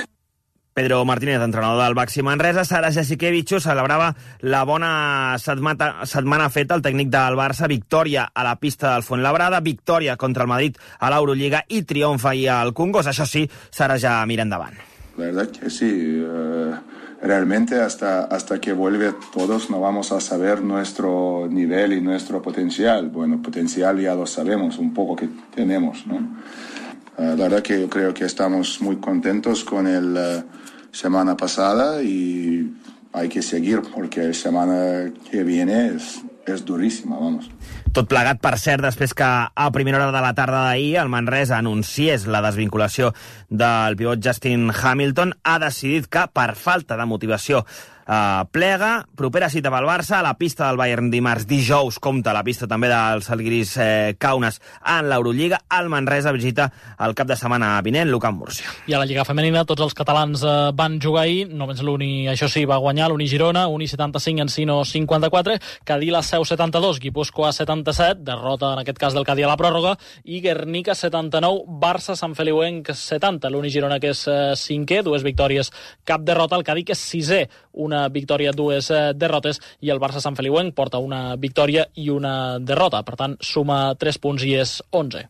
S22: Pedro Martínez, entrenador del Baxi Manresa. Sara Jasikevičius celebrava la bona setmana, setmana feta el tècnic del Barça, victòria a la pista del Fuenlabrada, victòria contra el Madrid a l'Eurolliga i triomfa ahir al Congost. Això sí, Sara ja mira endavant.
S21: La verdad que sí, uh, realmente hasta, hasta que vuelve todos no vamos a saber nuestro nivel y nuestro potencial. Bueno, potencial ya lo sabemos, un poco que tenemos, ¿no? Uh, la verdad que yo creo que estamos muy contentos con el uh, semana pasada y hay que seguir porque la semana que viene es, es durísima, vamos.
S22: Tot plegat, per cert, després que a primera hora de la tarda d'ahir el Manresa anunciés la desvinculació del pivot Justin Hamilton, ha decidit que, per falta de motivació, Uh, plega. Propera cita pel Barça a la pista del Bayern dimarts. Dijous compta la pista també dels Žalgiris eh, Kaunas en l'Eurolliga. El Manresa visita el cap de setmana vinent l'U Camp Múrcia.
S6: I a la Lliga Femenina tots els catalans eh, van jugar ahir, només l'Uni, això sí, va guanyar l'Uni Girona, Uni setanta-cinc, Encino cinquanta-quatre, Cadí la Seu setanta-dos, Guipúscoa setanta-set, derrota en aquest cas del Cadí a la pròrroga, i Guernica setanta-nou, Barça Sant Feliuenc setanta. L'Uni Girona que és eh, cinquè, dues victòries, cap derrota, el Cadí que és sisè, una victòria, dues eh, derrotes, i el Barça Sant Feliuenc porta una victòria i una derrota, per tant suma tres punts i és onze.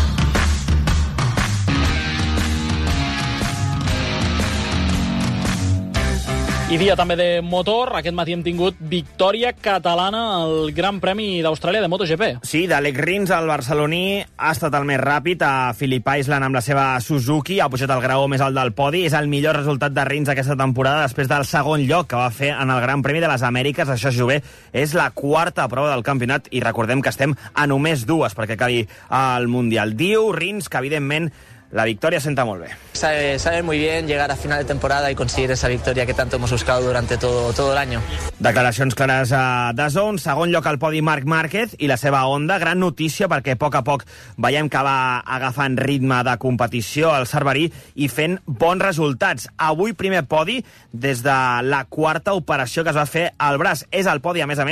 S6: I dia també de motor. Aquest matí hem tingut victòria catalana al Gran Premi d'Austràlia de MotoGP.
S22: Sí, d'Alex Rins, el barceloní, ha estat el més ràpid a Phillip Island amb la seva Suzuki, ha pujat el graó més alt del podi. És el millor resultat de Rins aquesta temporada després del segon lloc que va fer en el Gran Premi de les Amèriques. Això, Jové, és la quarta prova del campionat i recordem que estem a només dues perquè acabi el Mundial. Diu Rins que, evidentment, la victoria sienta muy bien.
S23: Sabe, sabe muy bien llegar a final de temporada y conseguir esa victoria que tanto hemos buscado durante todo, todo el año.
S22: Declaracions clares a D A Z N. Segon lloc al podi Marc Márquez i la seva Honda. Gran notícia perquè a poc a poc veiem que va agafant ritme de competició al Cerverí i fent bons resultats. Avui primer podi des de la quarta operació que es va fer al braç. És el podi, a més a més,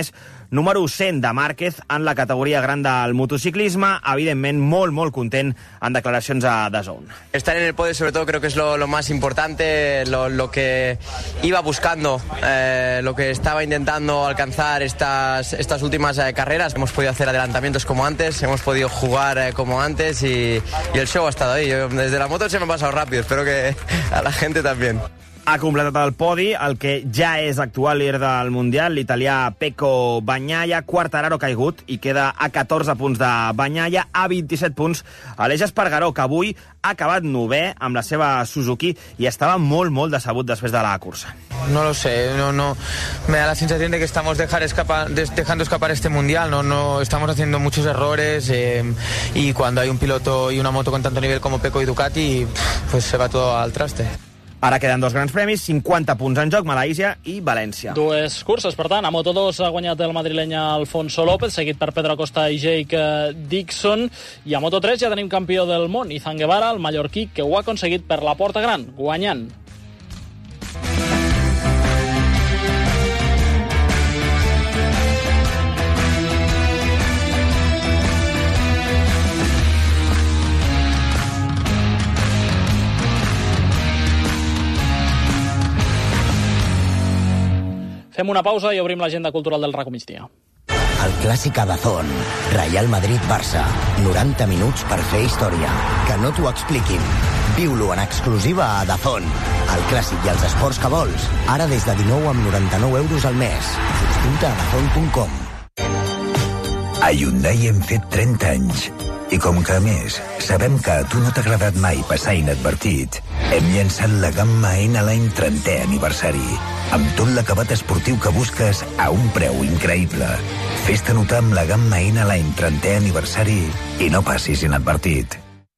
S22: número cent de Márquez en la categoria gran del motociclisme. Evidentment, molt, molt content en declaracions a D A Z N.
S2: Estar en el podio sobre todo creo que es lo, lo más importante, lo, lo que iba buscando, eh, lo que estaba intentando alcanzar estas, estas últimas eh, carreras. Hemos podido hacer adelantamientos como antes, hemos podido jugar eh, como antes y, y el show ha estado ahí. Yo, desde la moto se me ha pasado rápido, espero que a la gente también.
S22: Ha completat el podi el que ja és actual líder del Mundial, l'italià Pecco Bagnaia. Quart Araro caigut i queda a catorze punts de Bagnaia, a vint-i-set punts Aleix Espargaró, que avui ha acabat novè amb la seva Suzuki i estava molt, molt decebut després de la cursa.
S3: No lo sé, no, no, me da la sensación de que estamos dejar escapar, dejando escapar este Mundial, no, no estamos haciendo muchos errores eh, y cuando hay un piloto y una moto con tanto nivel como Pecco y Ducati, pues se va todo al traste.
S22: Ara queden dos grans premis, cinquanta punts en joc, Malaísia i València.
S6: Dues curses, per tant. A Moto dos ha guanyat el madrileny Alfonso López, seguit per Pedro Acosta i Jake Dixon. I a Moto tres ja tenim campió del món, Izan Guevara, el mallorquí, que ho ha aconseguit per la porta gran, guanyant. Fem una pausa i obrim l'agenda cultural del RACO Migdia.
S4: El clàssic a D A Z N. Real Madrid-Barça. noranta minuts per fer història. Que no t'ho expliquin. Viu-lo en exclusiva a D A Z N. El clàssic i els esports que vols. Ara des de dinou amb noranta-nou euros al mes. Subscriu-te a dazon punt com.
S9: A Hyundai hem fet trenta anys. I com que, a més, sabem que a tu no t'ha agradat mai passar inadvertit, hem llançat la gamma N-Line trentè aniversari, amb tot l'acabat esportiu que busques a un preu increïble. Fes-te notar amb la gamma N-Line trentè aniversari i no passis inadvertit.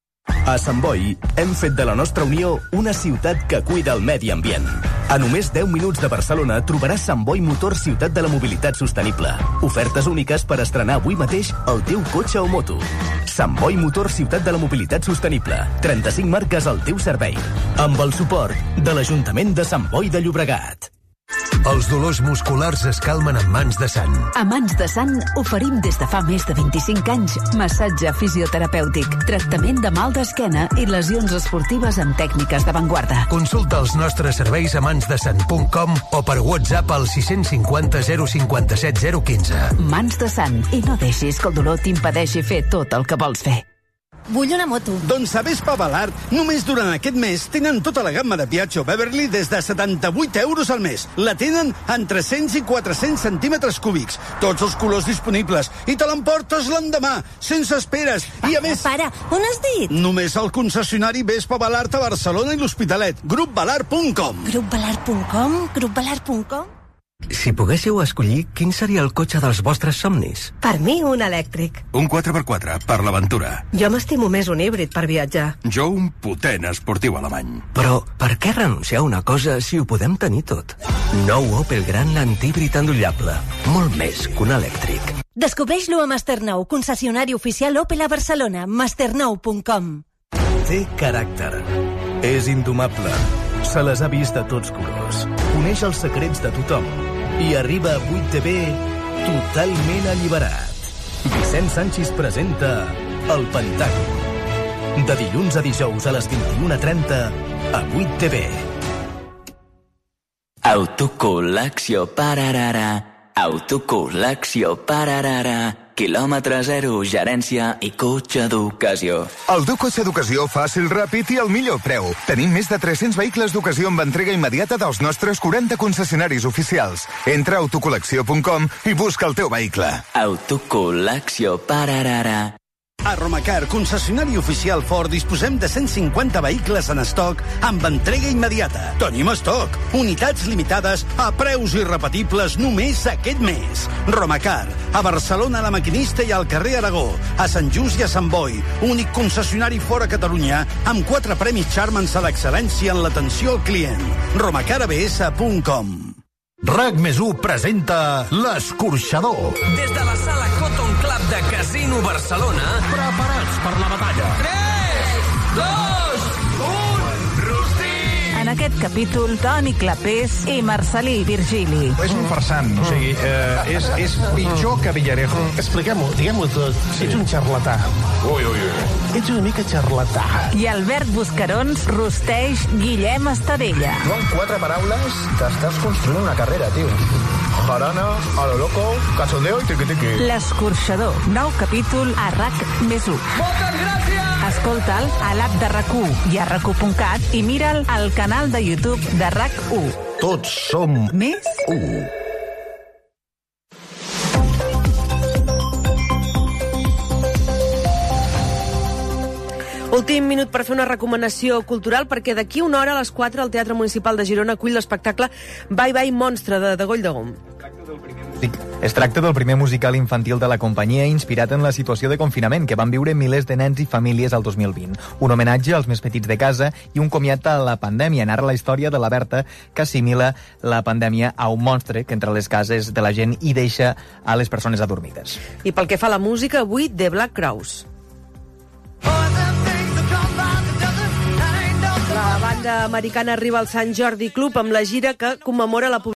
S24: A Sant Boi hem fet de la nostra Unió una ciutat que cuida el medi ambient. A només deu minuts de Barcelona trobaràs Sant Boi Motor Ciutat de la Mobilitat Sostenible. Ofertes úniques per estrenar avui mateix el teu cotxe o moto. Sant Boi Motor Ciutat de la Mobilitat Sostenible. trenta-cinc marques al teu servei. Amb el suport de l'Ajuntament de Sant Boi de Llobregat.
S26: Els dolors musculars es calmen amb Mans de Sant.
S27: A Mans de Sant oferim des de fa més de vint-i-cinc anys massatge fisioterapèutic, tractament de mal d'esquena i lesions esportives amb tècniques d'avantguarda.
S26: Consulta els nostres serveis a mans de sant punt com o per WhatsApp al sis cinquanta zero cinquanta-set zero quinze.
S27: Mans de Sant, i no deixis que el dolor t'impedeixi fer tot el que vols fer.
S28: Vull una moto. Doncs a Vespa Balart, només durant aquest mes tenen tota la gamma de Piaggio Beverly des de setanta-vuit euros al mes. La tenen en tres-cents i quatre-cents centímetres cúbics. Tots els colors disponibles. I te l'emportes l'endemà, sense esperes. I a més...
S27: Para, on has dit?
S28: Només al concessionari Vespa Balart a Barcelona i l'Hospitalet. grup balart punt com.
S27: grup balart punt com? grup balart punt com?
S26: Si poguéssiu escollir, quin seria el cotxe dels vostres somnis?
S27: Per mi, un elèctric.
S26: Un quatre per quatre, per l'aventura.
S27: Jo m'estimo més un híbrid per viatjar.
S26: Jo un potent esportiu alemany. Però per què renunciar a una cosa si ho podem tenir tot? Nou Opel Grandland híbrid endollable. Molt més que un elèctric.
S27: Descobreix-lo a Masternou, concessionari oficial Opel a Barcelona. masternou punt com.
S24: Té caràcter. És indomable. Se les ha vist de tots colors. Coneix els secrets de tothom. I arriba a vuit T V totalment alliberat. Vicent Sanchis presenta El Pentàgon. De dilluns a dijous a les vint-i-una trenta a vuit T V.
S29: Autocol·lecció pararara. Autocol·lecció pararara. Quilòmetre zero, gerència i cotxe d'ocasió.
S30: El teu cotxe d'ocasió fàcil, ràpid i al millor preu. Tenim més de tres-cents vehicles d'ocasió amb entrega immediata dels nostres quaranta concessionaris oficials. Entra a autocol·lecció punt com i busca el teu vehicle.
S29: Autocol·lecció pararara.
S28: A Romacar, concessionari oficial Ford, disposem de cent cinquanta vehicles en estoc amb entrega immediata. Tenim estoc, unitats limitades a preus irrepetibles només aquest mes. Romacar, a Barcelona, a La Maquinista i al carrer Aragó, a Sant Just i a Sant Boi, únic concessionari fora Catalunya amb quatre premis Charmans a l'excel·lència en l'atenció al client. romacar a b s punt com.
S26: RAC més u presenta L'Escorxador.
S31: Des de la sala Cotton Club de Casino Barcelona,
S26: preparats per la batalla.
S31: tres, dos, un, Rostit!
S32: En
S27: En aquest capítol, Toni Clapés i Marcelí Virgili.
S7: És un farsant, o sigui, eh, és, és pitjor que Villarejo.
S10: Expliquem-ho, diguem-ho tot. Sí. Ets un xarlatà.
S7: Ui, ui, ui.
S10: Ets una mica xarlatà.
S27: I Albert Buscarons rosteix Guillem Estadella.
S7: Tu en quatre paraules t'estàs construint una carrera, tio. Jarana, a lo loco, cachondeo i tiqui-tiqui.
S27: L'Escorxador. Nou capítol a RAC més u.
S31: Moltes gràcies!
S27: Escolta'l a l'app de RAC u i a rac u punt cat i mira'l al canal de YouTube de RAC u.
S7: Tots som
S27: més
S7: u.
S12: Últim minut per fer una recomanació cultural, perquè d'aquí una hora a les quatre el Teatre Municipal de Girona acull l'espectacle Bye Bye Monstre de, de Goll de Gom.
S13: Es tracta del primer musical infantil de la companyia inspirat en la situació de confinament que van viure milers de nens i famílies al dos mil vint. Un homenatge als més petits de casa i un comiat a la pandèmia. Narra la història de la Berta que assimila la pandèmia a un monstre que entra a les cases de la gent i deixa a les persones adormides.
S12: I pel que fa a la música, avui The Black Crowes. La banda americana arriba al Sant Jordi Club amb la gira que commemora la